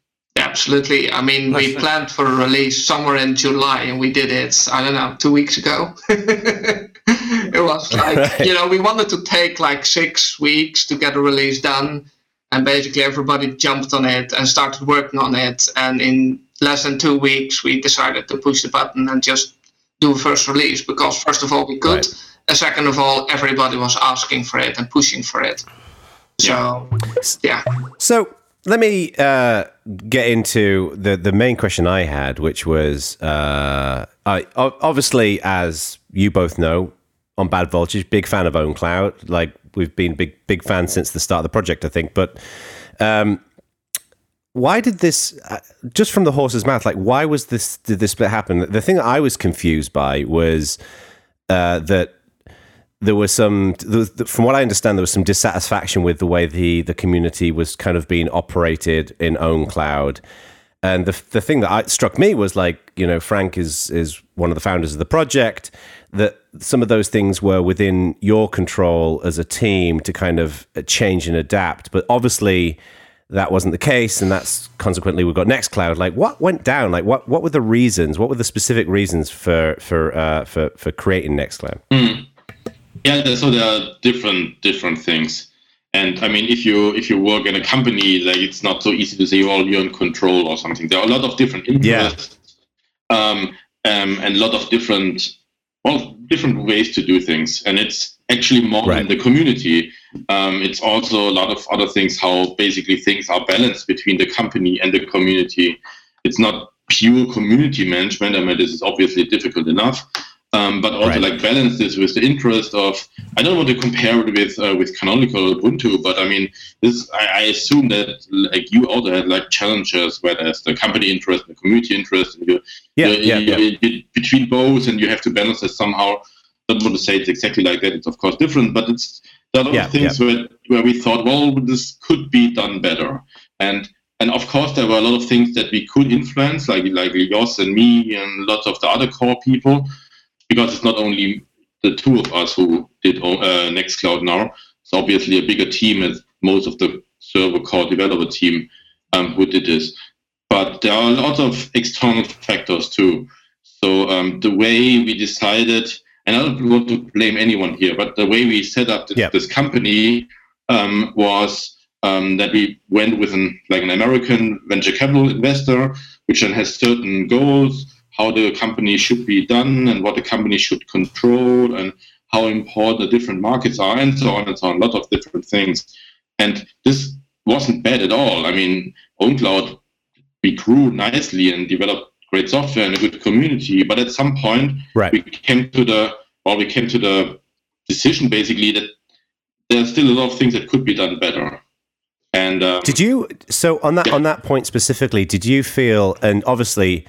Absolutely. I mean, we planned for a release somewhere in July, and we did it, I don't know, 2 weeks ago. It was like, we wanted to take like 6 weeks to get a release done, and basically everybody jumped on it and started working on it. And in less than 2 weeks, we decided to push the button and just do a first release, because first of all, we could, and second of all, everybody was asking for it and pushing for it. So, yeah. So let me get into the main question I had, which was, obviously, as you both know, on Bad Voltage, big fan of OwnCloud. Like, we've been big fans since the start of the project, I think. But why did this, just from the horse's mouth, like, why did this split happen? The thing that I was confused by was that there was from what I understand, there was some dissatisfaction with the way the community was kind of being operated in OwnCloud. And the thing that struck me was, like, Frank is one of the founders of the project, that some of those things were within your control as a team to kind of change and adapt. But obviously that wasn't the case, and that's consequently we've got Nextcloud. Like, what went down? Like, what were the reasons? What were the specific reasons for creating Nextcloud? Yeah, so there are different things. And I mean, if you work in a company, like, it's not so easy to say, you're in control or something. There are a lot of different interests, and a lot of different ways to do things. And it's actually more than the community. It's also a lot of other things, how basically things are balanced between the company and the community. It's not pure community management. I mean, this is obviously difficult enough. But also like balance this with the interest of, I don't want to compare it with Canonical Ubuntu, but I mean, I assume that, like, you also had like challenges where there's the company interest and the community interest, and you're between both, and you have to balance it somehow. I don't want to say it's exactly like that. It's of course different, but there are a lot of things where we thought, well, this could be done better. And of course, there were a lot of things that we could influence, like Jos and me and lots of the other core people. Because it's not only the two of us who did Nextcloud now. It's obviously a bigger team as most of the server core developer team who did this. But there are lots of external factors too. So the way we decided, and I don't want to blame anyone here, but the way we set up this company was that we went with an American venture capital investor, which then has certain goals, how the company should be done and what the company should control and how important the different markets are, and so on and so on, a lot of different things. And this wasn't bad at all. I mean, OwnCloud, we grew nicely and developed great software and a good community, but at some point we came to the decision basically that there's still a lot of things that could be done better. And did you, so on that point specifically, did you feel, and obviously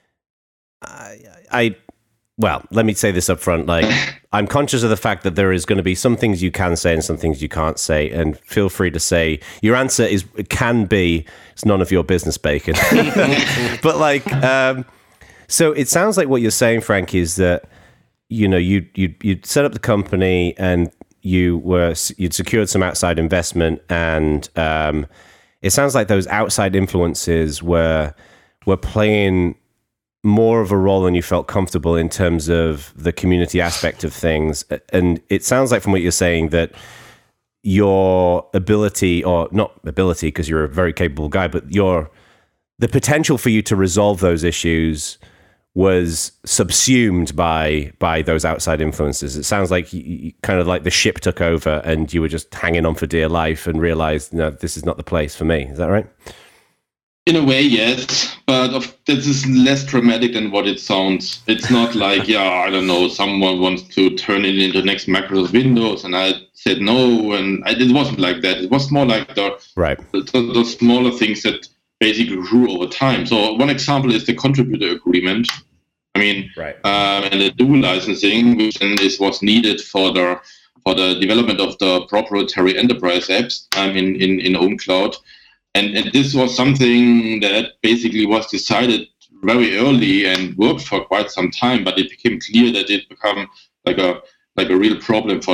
well, let me say this up front. Like, I'm conscious of the fact that there is going to be some things you can say and some things you can't say, and feel free to say your answer it's none of your business, Bacon. But like, so it sounds like what you're saying, Frank, is that you'd set up the company and you'd secured some outside investment, and it sounds like those outside influences were playing more of a role than you felt comfortable in terms of the community aspect of things. And it sounds like from what you're saying that your ability, or not ability because you're a very capable guy, but the potential for you to resolve those issues was subsumed by those outside influences. It sounds like you kind of like the ship took over and you were just hanging on for dear life and realized, no, this is not the place for me. Is that right? In a way, yes, but this is less dramatic than what it sounds. It's not like, I don't know, someone wants to turn it into next Microsoft Windows, and I said no, and it wasn't like that. It was more like the smaller things that basically grew over time. So one example is the contributor agreement. I mean, and the dual licensing, which then was needed for the development of the proprietary enterprise apps in OwnCloud. And this was something that basically was decided very early and worked for quite some time, but it became clear that it became like a real problem for the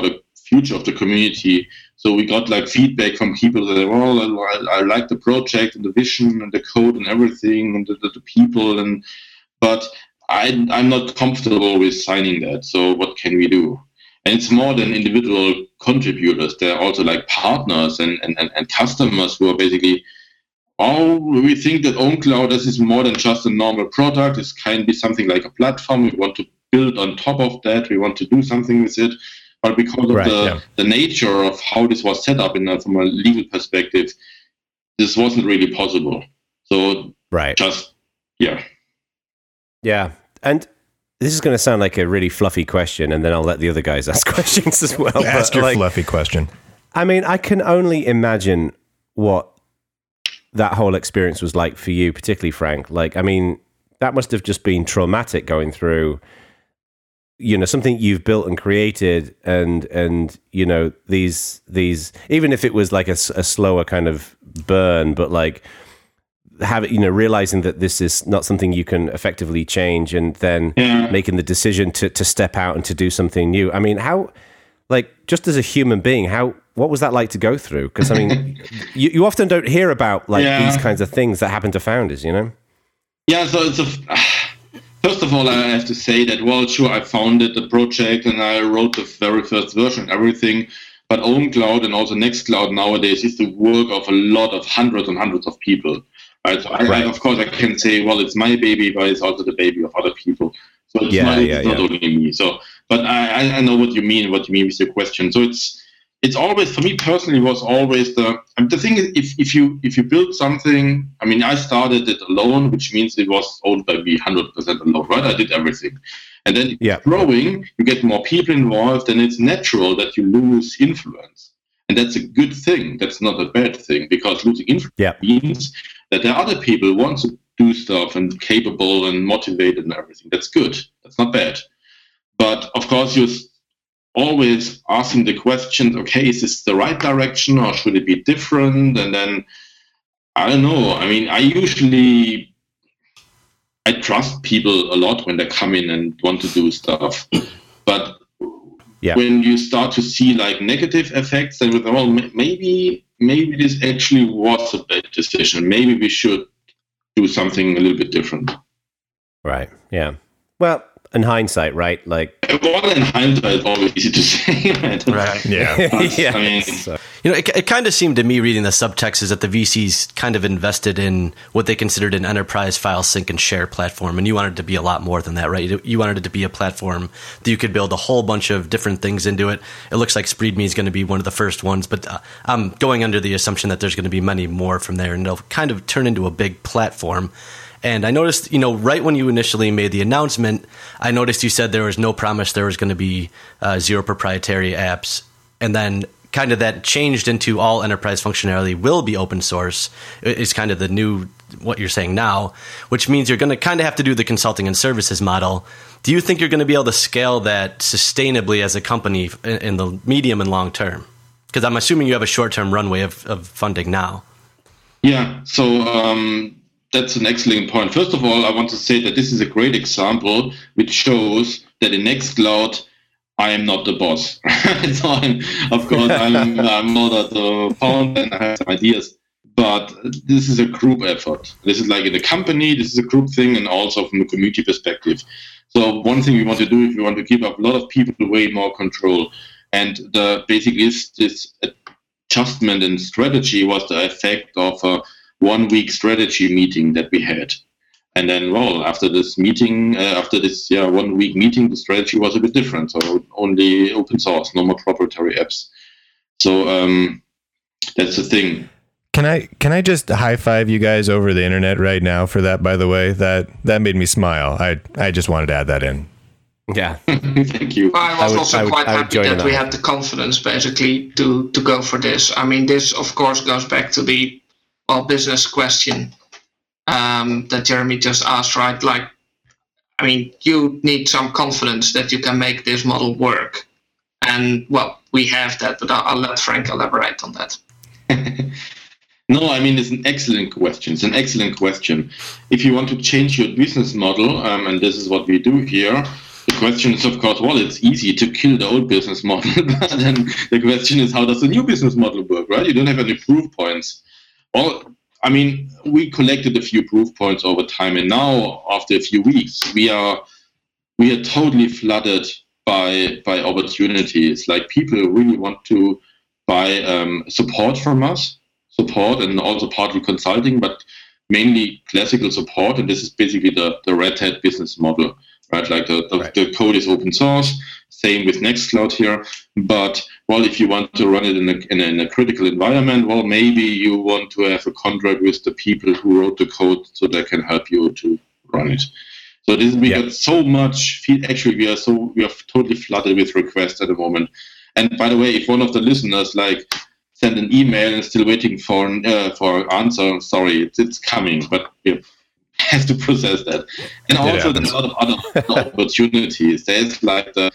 future of the community. So we got like feedback from people that, well, I like the project and the vision and the code and everything and the people, but I'm not comfortable with signing that. So what can we do? And it's more than individual contributors. There are also like partners and customers who are basically, we think that OwnCloud is more than just a normal product. It can be something like a platform. We want to build on top of that. We want to do something with it. But because of the nature of how this was set up from a legal perspective, this wasn't really possible. So Yeah. And this is going to sound like a really fluffy question, and then I'll let the other guys ask questions as well. Ask your fluffy question. I mean, I can only imagine what that whole experience was like for you, particularly Frank. Like, I mean, that must have just been traumatic going through, something you've built and created, and these even if it was like a slower kind of burn, but like realizing that this is not something you can effectively change, and then making the decision to step out and to do something new. I mean, how, like, just as a human being, what was that like to go through? Because I mean, you often don't hear about like these kinds of things that happen to founders, Yeah, so it's first of all, I have to say that, well, sure, I founded the project and I wrote the very first version and everything, but OwnCloud and also Nextcloud nowadays is the work of a lot of hundreds and hundreds of people. Right? So of course, I can say, well, it's my baby, but it's also the baby of other people. So it's not only me. So, but I know what you mean with your question. So it's always, for me personally, was always the thing is, if you build something, I mean, I started it alone, which means it was owned by me 100% alone, right? I did everything. And then growing, you get more people involved, and it's natural that you lose influence. And that's a good thing. That's not a bad thing, because losing influence means that there are other people who want to do stuff and capable and motivated and everything. That's good. That's not bad. But of course, you're always asking the question, okay, is this the right direction or should it be different? And then, I don't know. I mean, I trust people a lot when they come in and want to do stuff. But when you start to see like negative effects, then with, well, maybe this actually was a bad decision. Maybe we should do something a little bit different. Right. Yeah. Well, in hindsight, right? Like, well, in hindsight, it's always easy to say. Right. Yeah. I mean, it kind of seemed to me reading the subtext is that the VCs kind of invested in what they considered an enterprise file sync and share platform, and you wanted it to be a lot more than that, right? You wanted it to be a platform that you could build a whole bunch of different things into it. It looks like SpreadMe is going to be one of the first ones, but I'm going under the assumption that there's going to be many more from there, and it'll kind of turn into a big platform. And I noticed, right when you initially made the announcement, I noticed you said there was no promise there was going to be zero proprietary apps. And then kind of that changed into all enterprise functionality will be open source is kind of the new, what you're saying now, which means you're going to kind of have to do the consulting and services model. Do you think you're going to be able to scale that sustainably as a company in the medium and long term? Because I'm assuming you have a short-term runway of funding now. Yeah, so that's an excellent point. First of all, I want to say that this is a great example which shows that in Nextcloud, I am not the boss. So I'm not the founder and I have some ideas, but this is a group effort. This is like in the company, this is a group thing, and also from a community perspective. So one thing we want to do is we want to give up a lot of people way more control. And basically this adjustment in strategy was the effect of a 1 week strategy meeting that we had. And then, well, after this 1 week meeting, the strategy was a bit different. So only open source, no more proprietary apps. So that's the thing. Can I just high five you guys over the internet right now for that, by the way? That made me smile. I just wanted to add that in. Yeah. Thank you. I was also quite happy that we had the confidence basically to go for this. I mean, this of course goes back to the business question that Jeremy just asked, right? Like, I mean, you need some confidence that you can make this model work. And, well, we have that, but I'll let Frank elaborate on that. No, I mean, it's an excellent question. It's an excellent question. If you want to change your business model, and this is what we do here, the question is, of course, well, it's easy to kill the old business model, but then the question is, how does the new business model work, right? You don't have any proof points. Well, I mean, we collected a few proof points over time, and now, after a few weeks, we are totally flooded by opportunities. Like, people really want to buy support from us, and also partly consulting, but mainly classical support. And this is basically the Red Hat business model, right? Like the code is open source. Same with Nextcloud here. But, well, if you want to run it in a critical environment, well, maybe you want to have a contract with the people who wrote the code so they can help you to run it. So we got so much. Actually, we are totally flooded with requests at the moment. And by the way, if one of the listeners send an email and still waiting for an answer, sorry, it's coming, but we have to process that. And also there's a lot of other opportunities. There's like the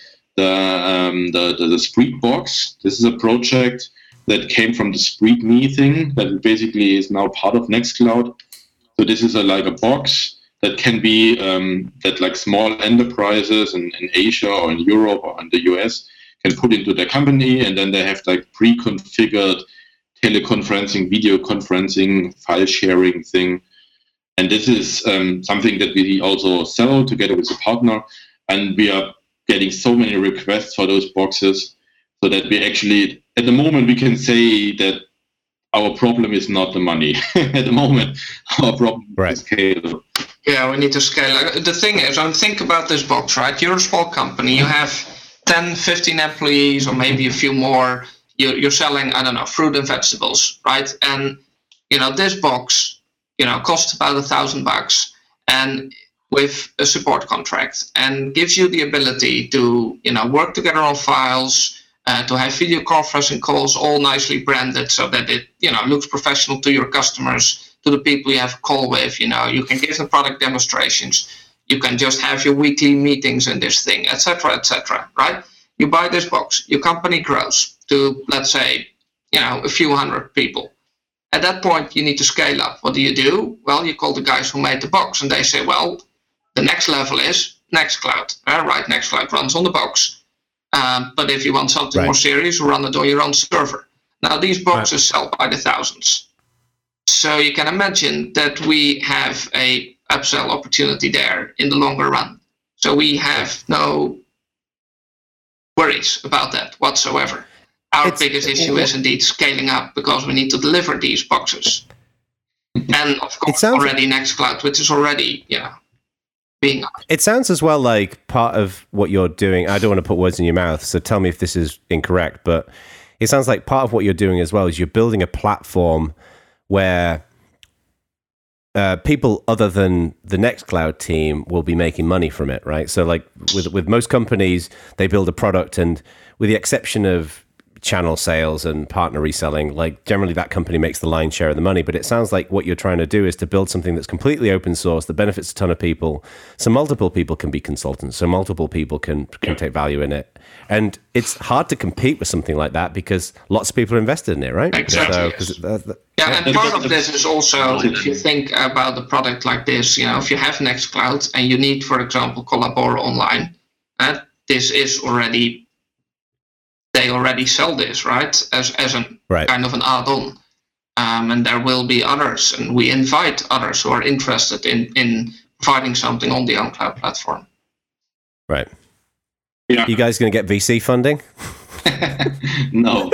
Spreet box. This is a project that came from the Spreet Me thing that basically is now part of Nextcloud. So this is like a box that can be that like small enterprises in Asia or in Europe or in the US can put into their company, and then they have like pre-configured teleconferencing, video conferencing, file sharing thing. And this is something that we also sell together with a partner, and we are getting so many requests for those boxes, so that we actually, at the moment, we can say that our problem is not the money. At the moment, our problem is scale. Yeah, we need to scale. The thing is, think about this box, right? You're a small company. You have 10, 15 employees, or maybe a few more. You're selling, I don't know, fruit and vegetables, right? And, this box, costs about $1,000 and with a support contract, and gives you the ability to, work together on files, to have video conferencing calls, all nicely branded so that it, looks professional to your customers, to the people you have a call with. You can give them product demonstrations. You can just have your weekly meetings in this thing, etc., right? You buy this box, your company grows to, let's say, a few hundred people. At that point, you need to scale up. What do? Well, you call the guys who made the box, and they say, well, the next level is Nextcloud. Right, Nextcloud runs on the box. But if you want something more serious, run it on your own server. Now, these boxes sell by the thousands. So you can imagine that we have a upsell opportunity there in the longer run. So we have no worries about that whatsoever. Our biggest issue is indeed scaling up, because we need to deliver these boxes. And of course, already Nextcloud, which is already, being. It sounds as well like part of what you're doing. I don't want to put words in your mouth, so tell me if this is incorrect, but it sounds like part of what you're doing as well is you're building a platform where people other than the Nextcloud team will be making money from it, right? So like with most companies, they build a product, and with the exception of channel sales and partner reselling, like generally that company makes the lion's share of the money. But it sounds like what you're trying to do is to build something that's completely open source that benefits a ton of people, so multiple people can be consultants, so multiple people can take value in it. And it's hard to compete with something like that because lots of people are invested in it, right? Exactly. So, and part of this is also, if you think about a product like this, if you have Nextcloud and you need, for example, Collabora Online, this is already, they already sell this, right, as a kind of an add-on. And there will be others, and we invite others who are interested in providing something on the OwnCloud platform. Right. Yeah. You guys going to get VC funding? No.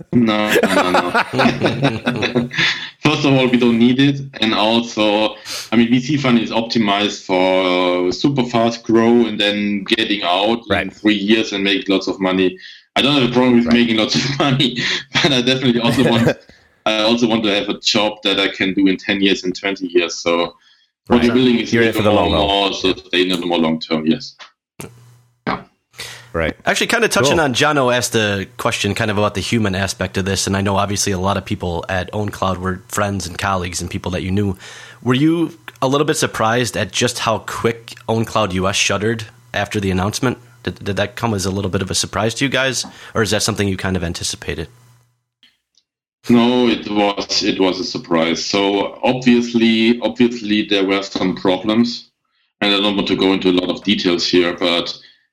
First of all, we don't need it. And also, VC funding is optimized for super fast grow and then getting out in 3 years and make lots of money. I don't have a problem with making lots of money, but I definitely also want to have a job that I can do in 10 years and 20 years. So bodybuilding is for the more sustainable, more long term, yes. Right. Actually, kind of touching on, Jono asked a question kind of about the human aspect of this, and I know obviously a lot of people at OwnCloud were friends and colleagues and people that you knew. Were you a little bit surprised at just how quick OwnCloud US shuttered after the announcement? Did that come as a little bit of a surprise to you guys, or is that something you kind of anticipated? No, it was a surprise. So obviously there were some problems, and I don't want to go into a lot of details here, but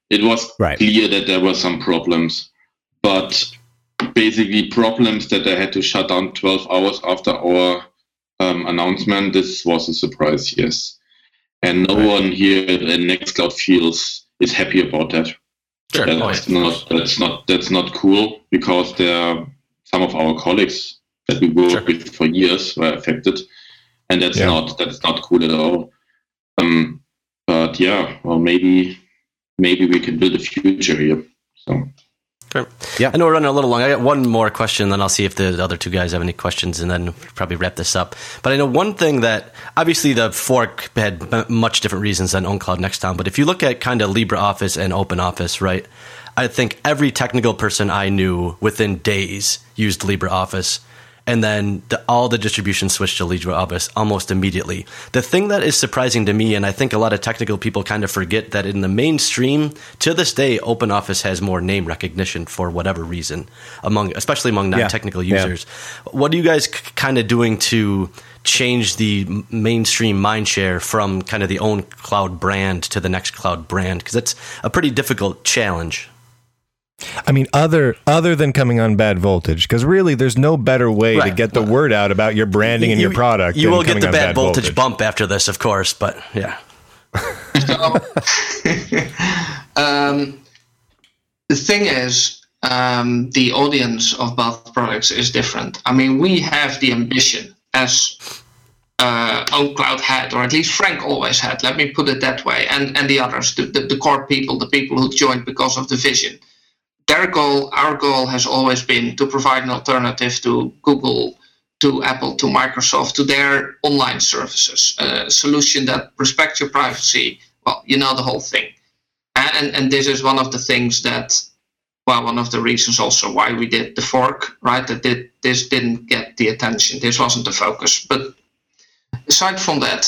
it was clear that there were some problems, but basically problems that they had to shut down 12 hours after our announcement. This was a surprise, yes. And no one here at Nextcloud is happy about that. Sure. That's not cool, because there are some of our colleagues that we worked with for years were affected, and that's not cool at all. But yeah, well, maybe we can build a future here. So. Sure. Yeah. I know we're running a little long. I got one more question, then I'll see if the other two guys have any questions, and then we'll probably wrap this up. But I know one thing that, obviously the fork had much different reasons than OwnCloud Nextown, but if you look at kind of LibreOffice and OpenOffice, right, I think every technical person I knew within days used LibreOffice, and then all the distributions switched to LibreOffice almost immediately. The thing that is surprising to me, and I think a lot of technical people kind of forget, that in the mainstream, to this day, OpenOffice has more name recognition for whatever reason, especially among non-technical users. What are you guys kind of doing to change the mainstream mindshare from kind of the OwnCloud brand to the Nextcloud brand? Because it's a pretty difficult challenge. I mean, other than coming on Bad Voltage, because really there's no better way to get the word out about your branding and your product. You will get the Bad Voltage bump after this, of course, but yeah. So, the thing is, the audience of both products is different. I mean, we have the ambition, as OwnCloud had, or at least Frank always had, let me put it that way, and the others, the core people, the people who joined because of the vision. Our goal has always been to provide an alternative to Google, to Apple, to Microsoft, to their online services, a solution that respects your privacy. Well, you know the whole thing. And this is one of the things that, one of the reasons also why we did the fork, right? This didn't get the attention. This wasn't the focus. But aside from that,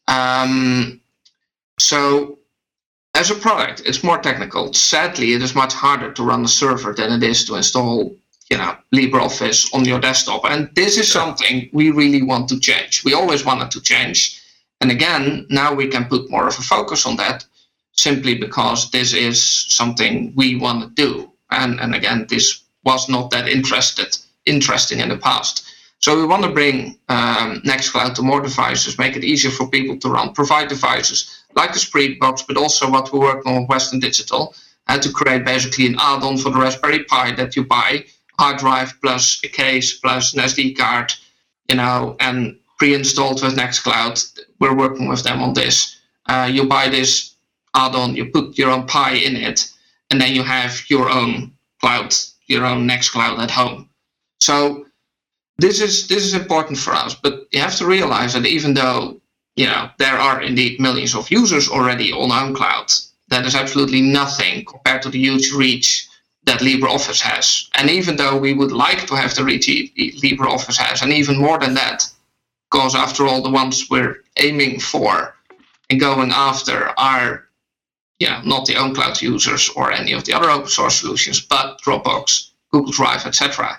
as a product, it's more technical. Sadly, it is much harder to run a server than it is to install, LibreOffice on your desktop. And this is something we really want to change. We always wanted to change. And again, now we can put more of a focus on that, simply because this is something we want to do. And again, this was not that interesting in the past. So we want to bring Nextcloud to more devices, make it easier for people to run, provide devices like the Spreadbox, but also what we work on with Western Digital, and to create basically an add-on for the Raspberry Pi that you buy, hard drive plus a case plus an SD card, and pre-installed with Nextcloud. We're working with them on this. You buy this add-on, you put your own Pi in it, and then you have your own cloud, your own Nextcloud at home. So this is important for us, but you have to realize that even though there are indeed millions of users already on OwnCloud, that is absolutely nothing compared to the huge reach that LibreOffice has. And even though we would like to have the reach LibreOffice has, and even more than that, because after all, the ones we're aiming for and going after are not the OwnCloud users or any of the other open source solutions, but Dropbox, Google Drive, etc.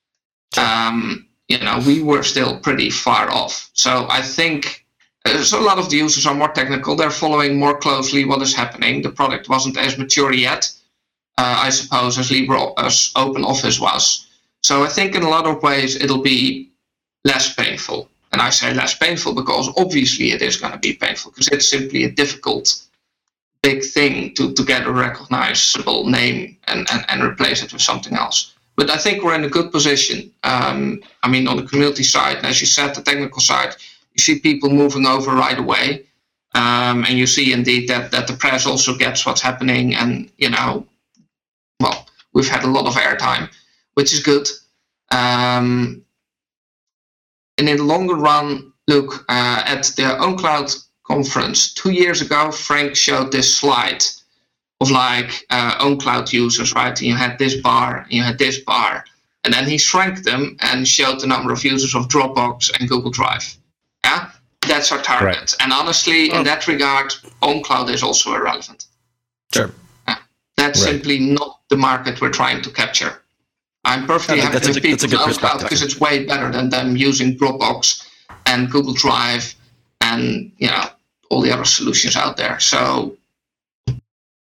We were still pretty far off. So I think so a lot of the users are more technical. They're following more closely what is happening. The product wasn't as mature yet, I suppose, as OpenOffice was. So I think in a lot of ways it'll be less painful. And I say less painful because obviously it is going to be painful, because it's simply a difficult, big thing to get a recognizable name and replace it with something else. But I think we're in a good position. On the community side, and as you said, the technical side, you see people moving over right away. And you see indeed that the press also gets what's happening. And, we've had a lot of airtime, which is good. And in the longer run, look, at the OwnCloud conference 2 years ago, Frank showed this slide of OwnCloud users, right? And you had this bar, and you had this bar. And then he shrank them and showed the number of users of Dropbox and Google Drive. Yeah, that's our target. Right. And honestly, in that regard, OwnCloud is also irrelevant. Sure. That's simply not the market we're trying to capture. I'm perfectly happy with people on OwnCloud because it's way better than them using Dropbox and Google Drive and all the other solutions out there. So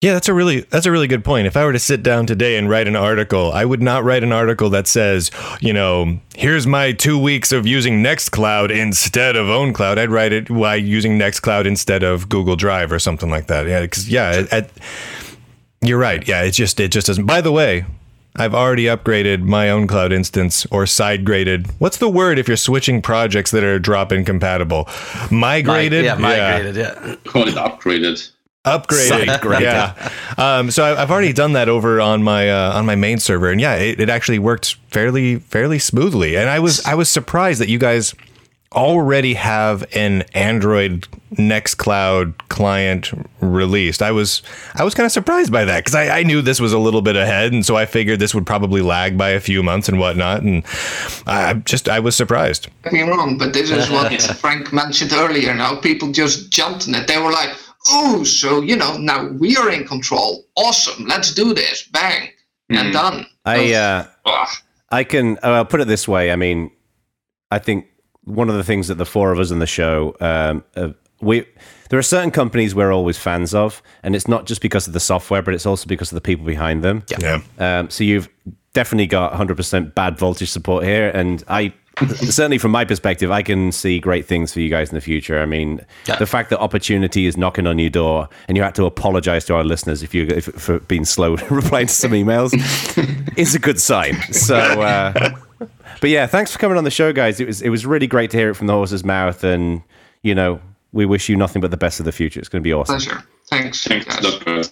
Yeah, that's a really good point. If I were to sit down today and write an article, I would not write an article that says, here's my 2 weeks of using Nextcloud instead of OwnCloud. I'd write it by using Nextcloud instead of Google Drive or something like that. Yeah, because you're right. Yeah, it just doesn't. By the way, I've already upgraded my own cloud instance, or side graded. What's the word if you're switching projects that are drop-in compatible? Migrated? Migrated, yeah. Call it upgraded. Upgraded, yeah. So I've already done that over on my main server, and yeah, it actually worked fairly smoothly. And I was surprised that you guys already have an Android Nextcloud client released. I was kind of surprised by that, because I knew this was a little bit ahead, and so I figured this would probably lag by a few months and whatnot. And I was surprised. Don't get me wrong, but this is what Frank mentioned earlier. Now people just jumped in it. They were like, "Oh, so now we are in control. Awesome, let's do this. Bang, and done." I'll put it this way. I mean, I think one of the things that the four of us on the show, there are certain companies we're always fans of, and it's not just because of the software, but it's also because of the people behind them. Yeah. So you've definitely got 100% bad voltage support here, and certainly from my perspective, I can see great things for you guys in the future. I mean, the fact that opportunity is knocking on your door, and you had to apologize to our listeners for being slow replying to some emails, is a good sign. So. But yeah, thanks for coming on the show, guys. It was really great to hear it from the horse's mouth, and we wish you nothing but the best of the future. It's going to be awesome. Pleasure. Thanks. Guys.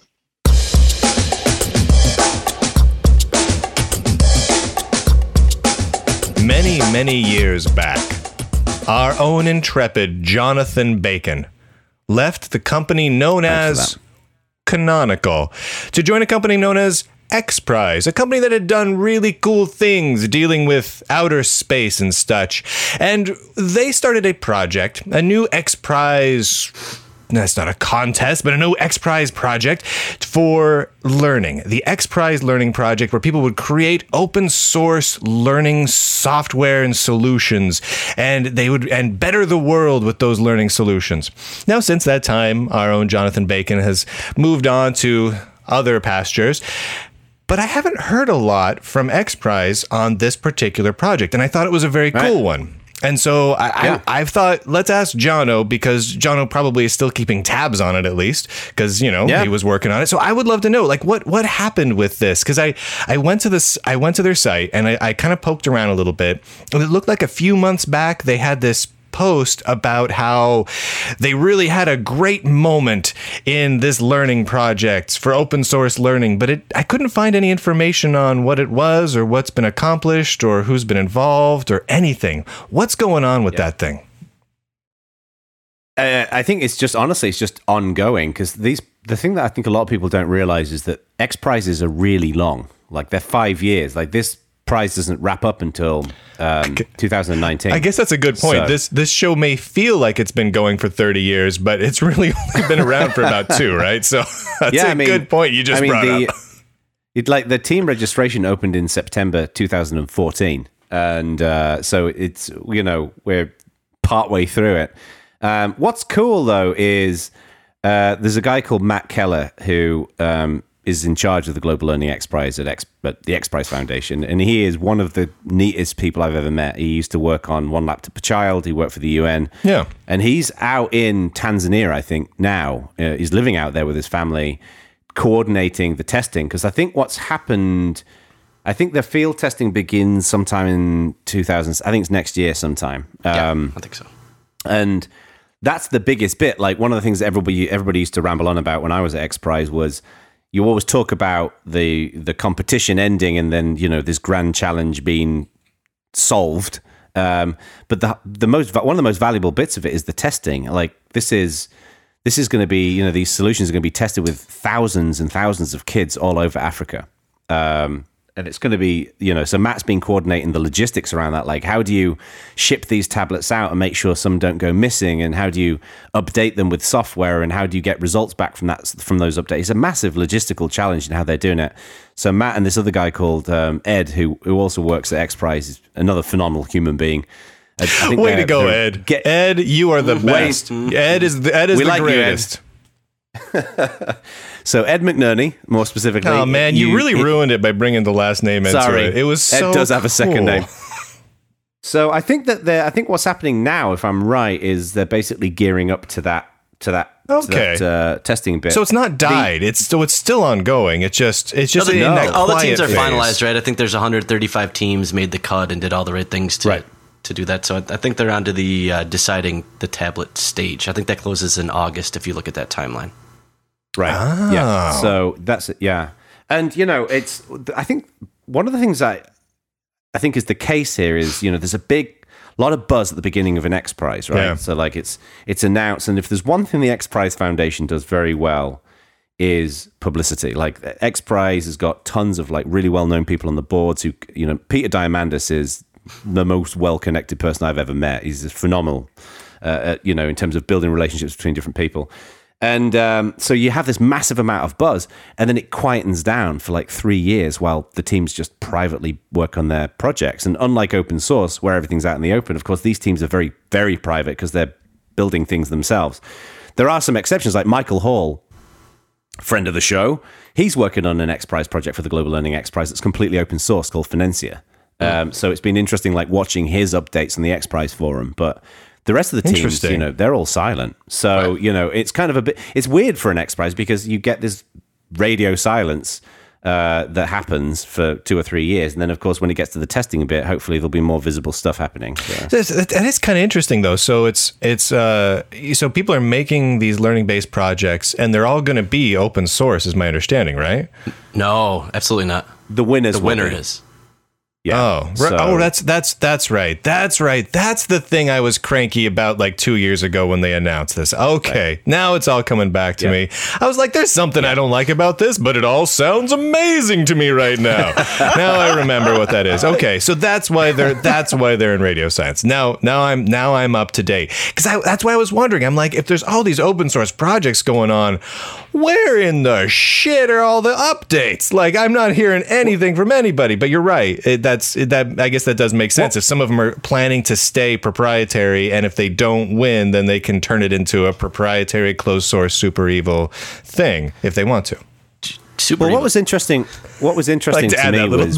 Many years back, our own intrepid Jonathan Bacon left the company known as Canonical to join a company known as XPRIZE, a company that had done really cool things dealing with outer space and such. And they started a project, a new XPRIZE. That's not a contest, but a new XPRIZE project for learning. The XPRIZE Learning Project, where people would create open source learning software and solutions, and they would better the world with those learning solutions. Now, since that time, our own Jonathan Bacon has moved on to other pastures. But I haven't heard a lot from XPRIZE on this particular project, and I thought it was a very cool one. And so I've thought, let's ask Jono, because Jono probably is still keeping tabs on it, at least, because he was working on it. So I would love to know, what happened with this? Because I went to their site, and I kind of poked around a little bit, and it looked like a few months back they had this post about how they really had a great moment in this learning project for open source learning, but I couldn't find any information on what it was, or what's been accomplished, or who's been involved, or anything. What's going on with that thing? I think it's just ongoing, because the thing that I think a lot of people don't realize is that XPRIZes are really long. Like, they're 5 years. Like, this prize doesn't wrap up until 2019. I guess that's a good point. So, this show may feel like it's been going for 30 years, but it's really only been around for about 2, right? So that's good point you just brought up. The team registration opened in September 2014, and so it's we're partway through it. What's cool though is there's a guy called Matt Keller who is in charge of the Global Learning XPRIZE at the XPRIZE Foundation, and he is one of the neatest people I've ever met. He used to work on One Laptop a Child. He worked for the UN. Yeah. And he's out in Tanzania, I think, now. He's living out there with his family, coordinating the testing, because I think what's happened, I think the field testing begins sometime in 2000. I think it's next year sometime. I think so. And that's the biggest bit. Like, one of the things that everybody used to ramble on about when I was at XPRIZE was, you always talk about the competition ending and then, this grand challenge being solved. But one of the most valuable bits of it is the testing. Like, this is going to be, these solutions are going to be tested with thousands and thousands of kids all over Africa. And it's going to be, so Matt's been coordinating the logistics around that. Like, how do you ship these tablets out and make sure some don't go missing? And how do you update them with software? And how do you get results back from those updates? It's a massive logistical challenge in how they're doing it. So Matt and this other guy called Ed, who also works at XPRIZE, is another phenomenal human being. Way to go, Ed. Ed, you are the best. Ed is the greatest. So Ed McNerney, more specifically. Oh man, you really ruined it by bringing the last name into it. It was so Ed does have a second cool. name. So I think what's happening now, if I'm right, is they're basically gearing up to that testing bit. So it's not died. It's still ongoing. It's just in that all the quiet teams are phase. finalized, right? I think there's 135 teams made the cut and did all the right things to do that. So I think they're on to the deciding the tablet stage. I think that closes in August if you look at that timeline. Right. Oh. Yeah. So that's it. Yeah. And I think one of the things I think is the case here is, there's a lot of buzz at the beginning of an X Prize, right? Yeah. So like it's announced, and if there's one thing the X Prize Foundation does very well is publicity. Like X Prize has got tons of like really well-known people on the boards who, Peter Diamandis is the most well-connected person I've ever met. He's phenomenal, in terms of building relationships between different people. And so you have this massive amount of buzz, and then it quietens down for like 3 years while the teams just privately work on their projects. And unlike open source, where everything's out in the open, of course, these teams are very, very private because they're building things themselves. There are some exceptions, like Michael Hall, friend of the show. He's working on an X Prize project for the Global Learning X Prize that's completely open source called Financia. So it's been interesting, like watching his updates on the X Prize forum, but the rest of the teams, they're all silent. So, it's kind of it's weird for an X Prize because you get this radio silence that happens for 2 or 3 years. And then, of course, when it gets to the testing bit, hopefully there'll be more visible stuff happening. So. That is kind of interesting, though. So so people are making these learning-based projects, and they're all going to be open source, is my understanding, right? No, absolutely not. The winner is. Yeah. That's right. That's right. That's the thing I was cranky about like 2 years ago when they announced this. Okay, right. Now it's all coming back to me. I was like, there's something I don't like about this, but it all sounds amazing to me right now. Now I remember what that is. Okay, so that's why they're in radio science. Now I'm up to date, because that's why I was wondering. I'm like, if there's all these open source projects going on, where in the shit are all the updates? Like, I'm not hearing anything from anybody. But you're right. I guess that does make sense. If some of them are planning to stay proprietary, and if they don't win, then they can turn it into a proprietary closed source super evil thing if they want to. What was interesting to me was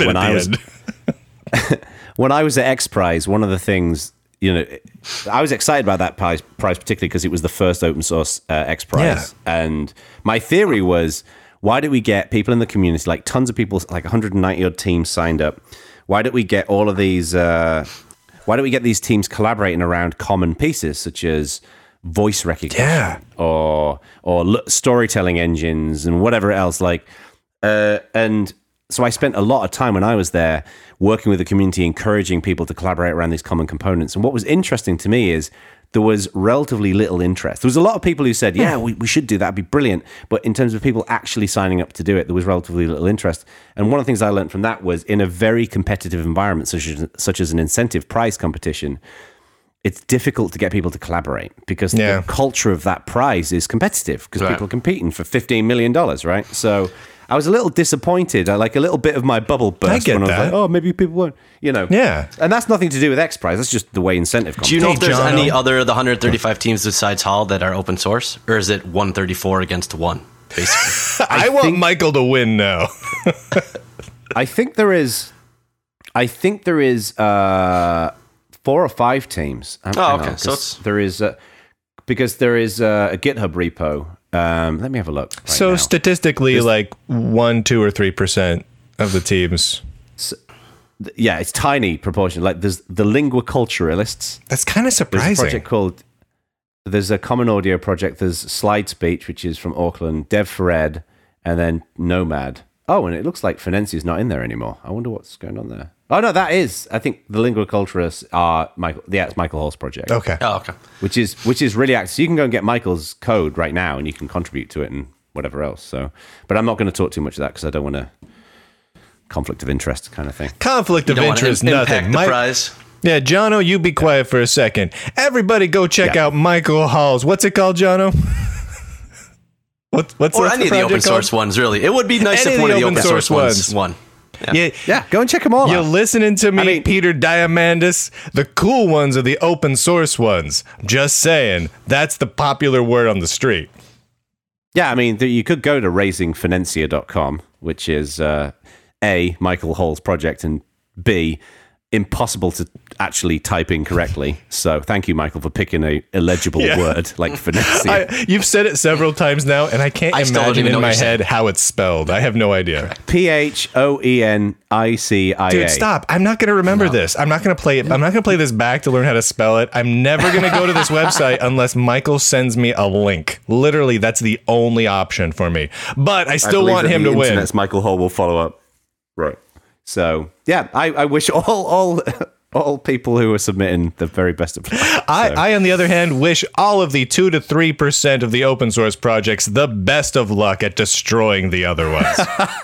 when I was at X Prize, one of the things, I was excited about that prize particularly because it was the first open source X Prize. Yeah. And my theory was, why did we get people in the community, like tons of people, like 190 odd teams signed up? Why don't we get all of these? Why don't we get these teams collaborating around common pieces such as voice recognition or storytelling engines and whatever else? And so I spent a lot of time when I was there working with the community, encouraging people to collaborate around these common components. And what was interesting to me is there was relatively little interest. There was a lot of people who said, we should do that, it'd be brilliant. But in terms of people actually signing up to do it, there was relatively little interest. And one of the things I learned from that was, in a very competitive environment, such as an incentive prize competition, it's difficult to get people to collaborate because the culture of that prize is competitive because people are competing for $15 million, right? So I was a little disappointed. A little bit of my bubble burst when I was like, oh, maybe people won't, Yeah. And that's nothing to do with X Prize. That's just the way incentive comes. Do you know if there's any other of the 135 teams besides Hall that are open source? Or is it 134 against 1, basically? I want Michael to win now. I think there is 4 or 5 teams. Okay. So there is because there is a GitHub repo. Let me have a look. So statistically, like 1, 2, or 3% of the teams. It's tiny proportion. Like there's the Lingua Culturalists. That's kind of surprising. There's a Common Audio project. There's Slide Speech, which is from Auckland. Dev4Ed, and then Nomad. Oh, and it looks like Financia is not in there anymore. I wonder what's going on there. Oh no, that is. I think the Lingua Culturalists are Michael. Yeah, it's Michael Hall's project. Okay. Oh, okay. Which is really active. So you can go and get Michael's code right now, and you can contribute to it and whatever else. So, but I'm not going to talk too much of that because I don't want to conflict of interest kind of thing. Conflict of interest, nothing. The prize. Yeah, Jono, you be quiet for a second. Everybody, go check out Michael Hall's. What's it called, Jono? What's or any of the open source ones, really. It would be nice if one of the open source ones won. Yeah, go and check them all out. You're listening to me, Peter Diamandis. The cool ones are the open source ones. Just saying. That's the popular word on the street. Yeah, I mean, you could go to raisingfinancia.com, which is A, Michael Hall's project, and B, impossible to actually type in correctly. So thank you, Michael, for picking a illegible word like financia. You've said it several times now, and I can't imagine in my head how it's spelled. I have no idea. Phonicia. Dude, stop. I'm not going to remember this. I'm not going to play it. I'm not going to play this back to learn how to spell it. I'm never going to go to this website unless Michael sends me a link. Literally, that's the only option for me. But I still want him to win. Michael Hall will follow up. Right. So, yeah, I wish all people who are submitting the very best of luck. I, on the other hand, wish all of the 2 to 3% of the open source projects the best of luck at destroying the other ones.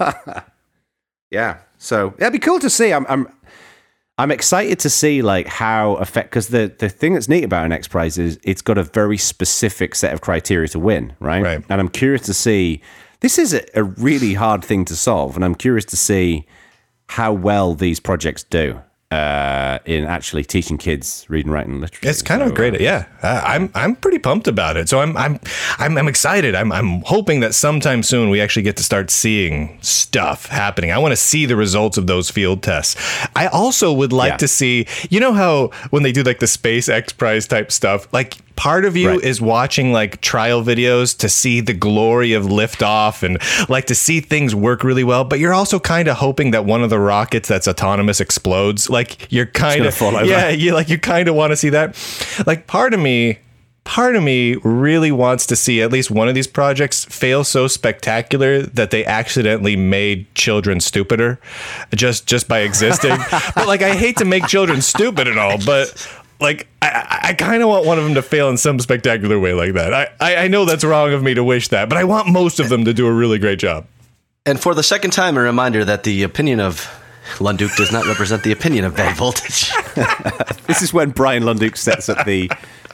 Yeah. So, it'd be cool to see. I'm excited to see like how because the thing that's neat about an X Prize is it's got a very specific set of criteria to win, right? And I'm curious to see. This is a really hard thing to solve, and I'm curious to see how well these projects do in actually teaching kids reading, writing, and literature. It's kind of a great, yeah. I'm pretty pumped about it. So I'm excited. I'm hoping that sometime soon we actually get to start seeing stuff happening. I want to see the results of those field tests. I also would like to see, you know how when they do like the Space X Prize type stuff, like part of you is watching like trial videos to see the glory of liftoff and like to see things work really well, but you're also kind of hoping that one of the rockets that's autonomous explodes. Like you're kind of you kind of want to see that. Like part of me really wants to see at least one of these projects fail so spectacular that they accidentally made children stupider just by existing. But like I hate to make children stupid and all, but like, I kind of want one of them to fail in some spectacular way like that. I know that's wrong of me to wish that, but I want most of them to do a really great job. And for the second time, a reminder that the opinion of Lunduke does not represent the opinion of Bad Voltage. This is when Brian Lunduke sets up the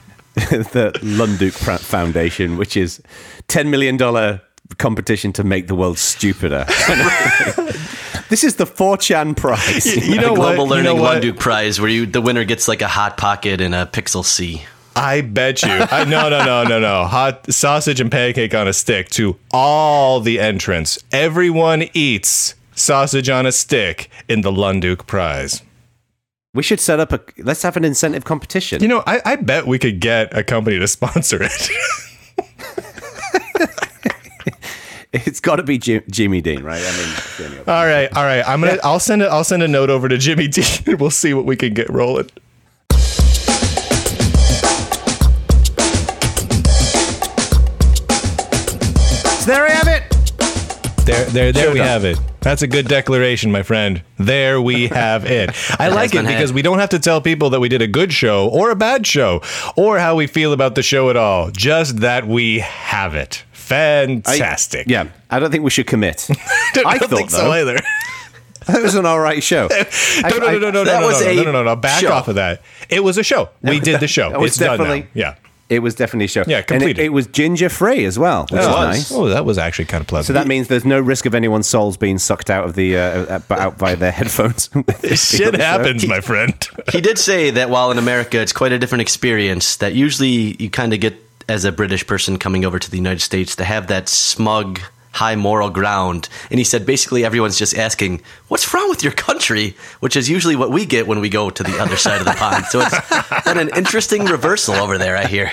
Lunduke Foundation, which is $10 million competition to make the world stupider. This is the 4chan prize. You know, the Global Learning Lunduke Prize, where the winner gets like a Hot Pocket and a Pixel C. I bet you. No. Hot sausage and pancake on a stick to all the entrants. Everyone eats sausage on a stick in the Lunduke Prize. We should set up let's have an incentive competition. You know, I bet we could get a company to sponsor it. It's got to be Jimmy Dean, right? I mean, all right. I'll send a note over to Jimmy Dean, and we'll see what we can get rolling. So there we have it. There we have it. That's a good declaration, my friend. There we have it. I like it because we don't have to tell people that we did a good show or a bad show or how we feel about the show at all. Just that we have it. Fantastic. I don't think we should commit. I don't think so either. That was an all right show. No. Back off of that. It was a show. We did the show. It's done now. Yeah. It was definitely a show. Yeah, completed. And it was ginger free as well, which is nice. Oh, that was actually kind of pleasant. So that means there's no risk of anyone's souls being sucked out of the out by their headphones. Shit happens, my friend. He did say that while in America it's quite a different experience, that usually you kind of get, as a British person coming over to the United States, to have that smug, high moral ground. And he said basically everyone's just asking, what's wrong with your country? Which is usually what we get when we go to the other side of the pond. So it's been an interesting reversal over there, I hear.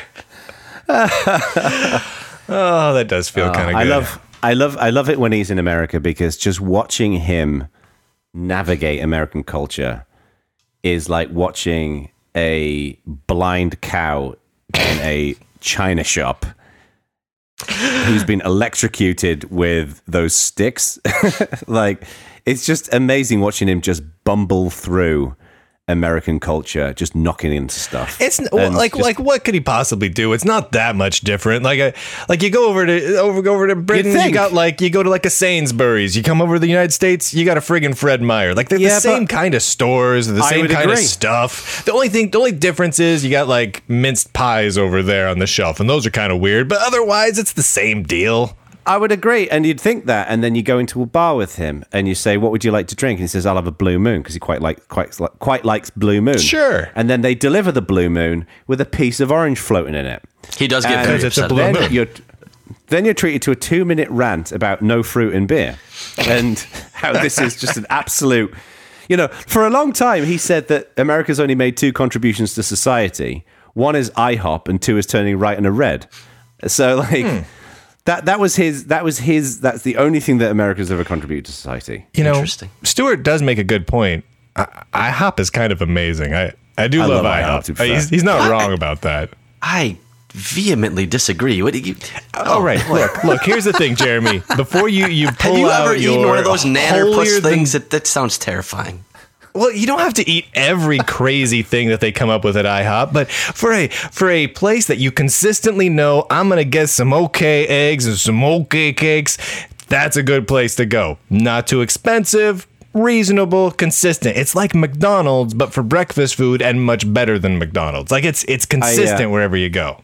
Oh, that does feel kind of good. I love it when he's in America, because just watching him navigate American culture is like watching a blind cow in a china shop who's been electrocuted with those sticks. Like, it's just amazing watching him just bumble through American culture, just knocking into stuff. It's like what could he possibly do? It's not that much different. Like you go over to Britain, you go to like a Sainsbury's. You come over to the United States, you got a friggin' Fred Meyer. Like they're the same kind of stores, the same kind of stuff. The only difference is you got like minced pies over there on the shelf, and those are kind of weird. But otherwise, it's the same deal. I would agree, and you'd think that, and then you go into a bar with him, and you say, "What would you like to drink?" And he says, "I'll have a Blue Moon," because he quite likes Blue Moon. Sure. And then they deliver the Blue Moon with a piece of orange floating in it. He does get very upset. It's a Blue Moon. then you're treated to a 2-minute rant about no fruit in beer and how this is just an absolute, for a long time he said that America's only made 2 contributions to society. One is IHOP and 2 is turning right and a red. So that's the only thing that America's ever contributed to society. Interesting. Stuart does make a good point. IHOP is kind of amazing. I do love IHOP. He's not wrong about that. I vehemently disagree. What do you? All right, look. Here's the thing, Jeremy. Before you pull have you out ever eaten one of those nanner things? than- That sounds terrifying. Well, you don't have to eat every crazy thing that they come up with at IHOP, but for a place that you consistently know, I'm gonna get some okay eggs and some okay cakes. That's a good place to go. Not too expensive, reasonable, consistent. It's like McDonald's, but for breakfast food, and much better than McDonald's. Like it's consistent wherever you go.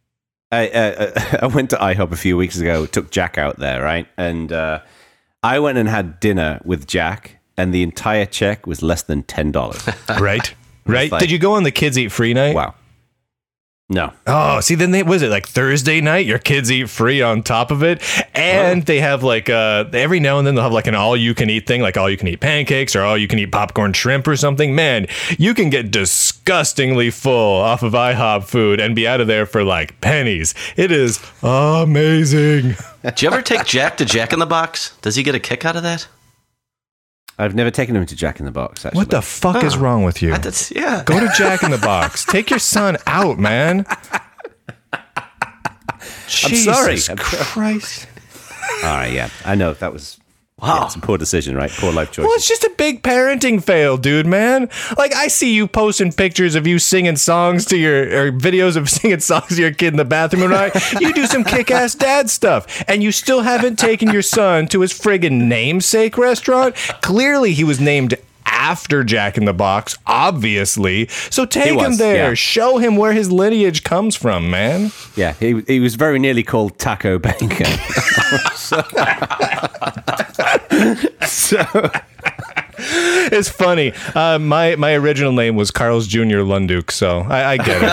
I went to IHOP a few weeks ago. Took Jack out there, right? And I went and had dinner with Jack. And the entire check was less than $10. Right. Did you go on the Kids Eat Free night? Wow. No. Oh, see, then was it like Thursday night? Your kids eat free on top of it, and they have like every now and then they'll have like an all-you-can-eat thing, like all-you-can-eat pancakes or all-you-can-eat popcorn shrimp or something. Man, you can get disgustingly full off of IHOP food and be out of there for like pennies. It is amazing. Did you ever take Jack to Jack in the Box? Does he get a kick out of that? I've never taken him to Jack in the Box, actually. What the fuck is wrong with you? Go to Jack in the Box. Take your son out, man. I'm sorry. Jesus Christ. All right, yeah. I know. That was... Wow. Yeah, it's a poor decision, right? Poor life choice. Well, it's just a big parenting fail, dude, man. Like, I see you posting pictures of you singing songs to or videos of singing songs to your kid in the bathroom, right? You do some kick-ass dad stuff, and you still haven't taken your son to his friggin' namesake restaurant. Clearly, he was named after Jack in the Box, obviously. So take him there. Yeah. Show him where his lineage comes from, man. Yeah, he was very nearly called Taco Bacon. So it's funny. My original name was Carl's Jr. Lunduk, so I get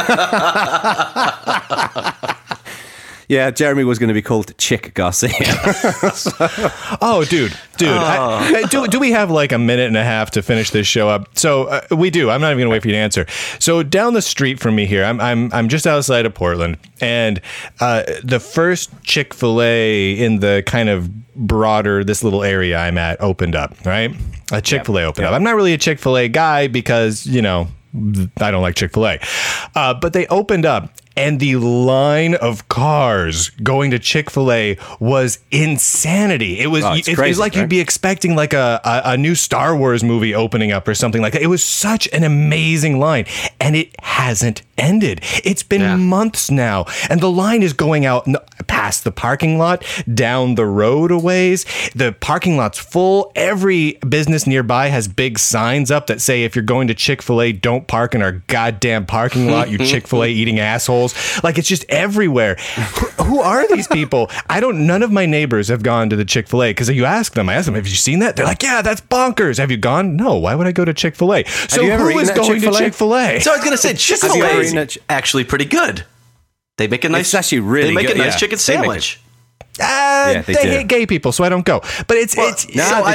it. Yeah, Jeremy was going to be called Chick Garcia. Oh, dude. Do we have like a minute and a half to finish this show up? So we do. I'm not even going to wait for you to answer. So down the street from me here, I'm just outside of Portland, and the first Chick-fil-A in the kind of broader this little area I'm at opened up. Right, a Chick-fil-A opened up. I'm not really a Chick-fil-A guy because I don't like Chick-fil-A, but they opened up. And the line of cars going to Chick-fil-A was insanity. It was crazy, it was like right? You'd be expecting like a new Star Wars movie opening up or something like that. It was such an amazing line, and it hasn't ended. It's been months now, and the line is going out past the parking lot, down the road a ways. The parking lot's full. Every business nearby has big signs up that say, if you're going to Chick-fil-A, don't park in our goddamn parking lot, you Chick-fil-A eating assholes. Like, it's just everywhere. Who are these people? None of my neighbors have gone to the Chick-fil-A, because I ask them, have you seen that? They're like, yeah, that's bonkers. Have you gone? No, why would I go to Chick-fil-A? So who is going to Chick-fil-a? So I was going to say, Chick-fil-A is actually pretty good. They make a nice. It's actually really They make good. a nice chicken sandwich. They hate gay people, so I don't go. But they changed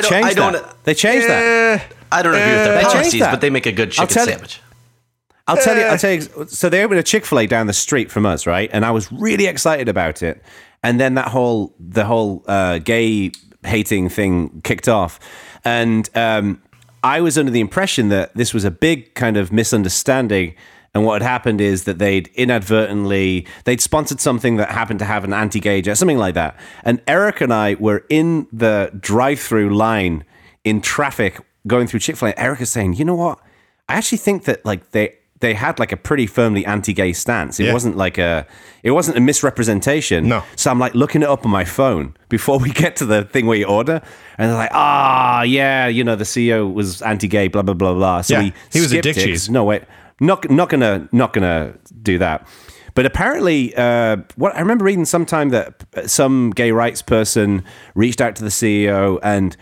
that. I don't agree with their policies, but they make a good chicken sandwich. I'll tell you. So they opened a Chick-fil-A down the street from us, right? And I was really excited about it. And then the whole gay hating thing kicked off, and I was under the impression that this was a big kind of misunderstanding. And what had happened is that they'd sponsored something that happened to have an anti-gay jet, something like that. And Eric and I were in the drive-through line in traffic going through Chick-fil-A. Eric is saying, you know what? I actually think that like they had like a pretty firmly anti-gay stance. It wasn't a misrepresentation. No. So I'm like looking it up on my phone before we get to the thing where you order, and they're like, the CEO was anti-gay, blah blah blah blah. So he was a dick cheese. No way. Not gonna do that. But apparently, what I remember reading sometime that some gay rights person reached out to the CEO, and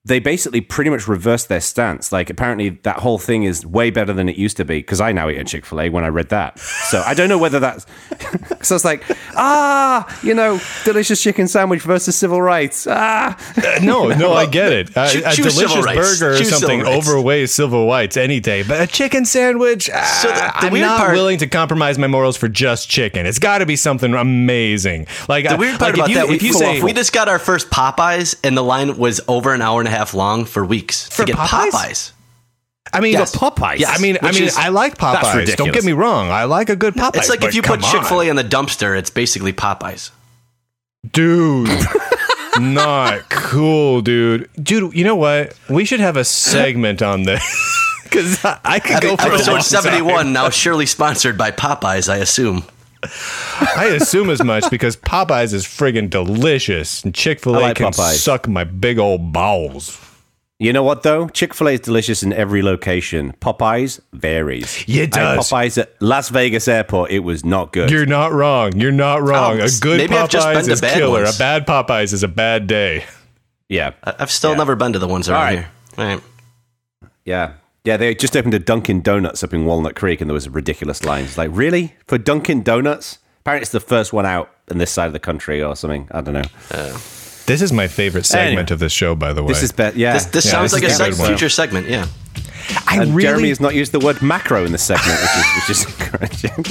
they basically pretty much reversed their stance. Like, apparently that whole thing is way better than it used to be, because I now eat at Chick-fil-A when I read that. So I don't know whether that's... Because I was like, delicious chicken sandwich versus civil rights. No, I get it. A delicious burger or Choose something overweighs civil rights any day. But a chicken sandwich, I'm not willing to compromise my morals for just chicken. It's got to be something amazing. Like the weird part about that, if you say we just got our first Popeyes and the line was over an hour and a half long for weeks to get Popeyes. I mean, yes. Popeyes. Yeah, I mean, I like Popeyes. Don't get me wrong. I like a good Popeyes. It's like if you put Chick-fil-A in the dumpster, it's basically Popeyes. Dude, not cool, dude. Dude, you know what? We should have a segment on this. Because I could go for episode 71, now surely sponsored by Popeyes, I assume. I assume as much, because Popeyes is friggin' delicious, and Chick-fil-A can suck my big old balls. You know what, though? Chick-fil-A is delicious in every location. Popeyes varies. Yeah, it does. Popeyes at Las Vegas Airport, it was not good. You're not wrong. A good Popeyes is killer. Ones. A bad Popeyes is a bad day. Yeah. I've still never been to the ones around here. All right. Yeah. Yeah, they just opened a Dunkin' Donuts up in Walnut Creek, and there was a ridiculous line. It's like, really? For Dunkin' Donuts? Apparently it's the first one out in this side of the country or something. I don't know. This is my favorite segment of this show, by the way. This is This sounds like a future segment, yeah. Jeremy has not used the word macro in this segment, which is encouraging.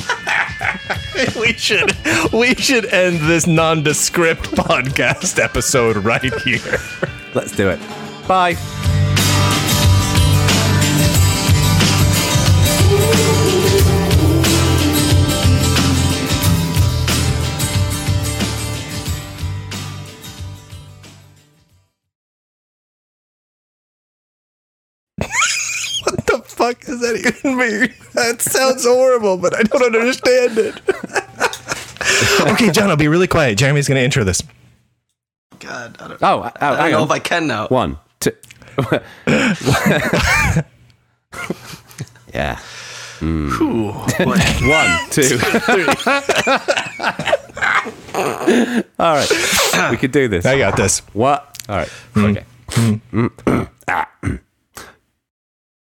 We should end this nondescript podcast episode right here. Let's do it. Bye. What the fuck does that even mean? That sounds horrible, but I don't understand it. Okay, John, I'll be really quiet. Jeremy's going to intro this. God, I don't know if I can now. 1, 2. Yeah. 1, 2, 3. All right. We could do this. I got this. What? All right. Okay.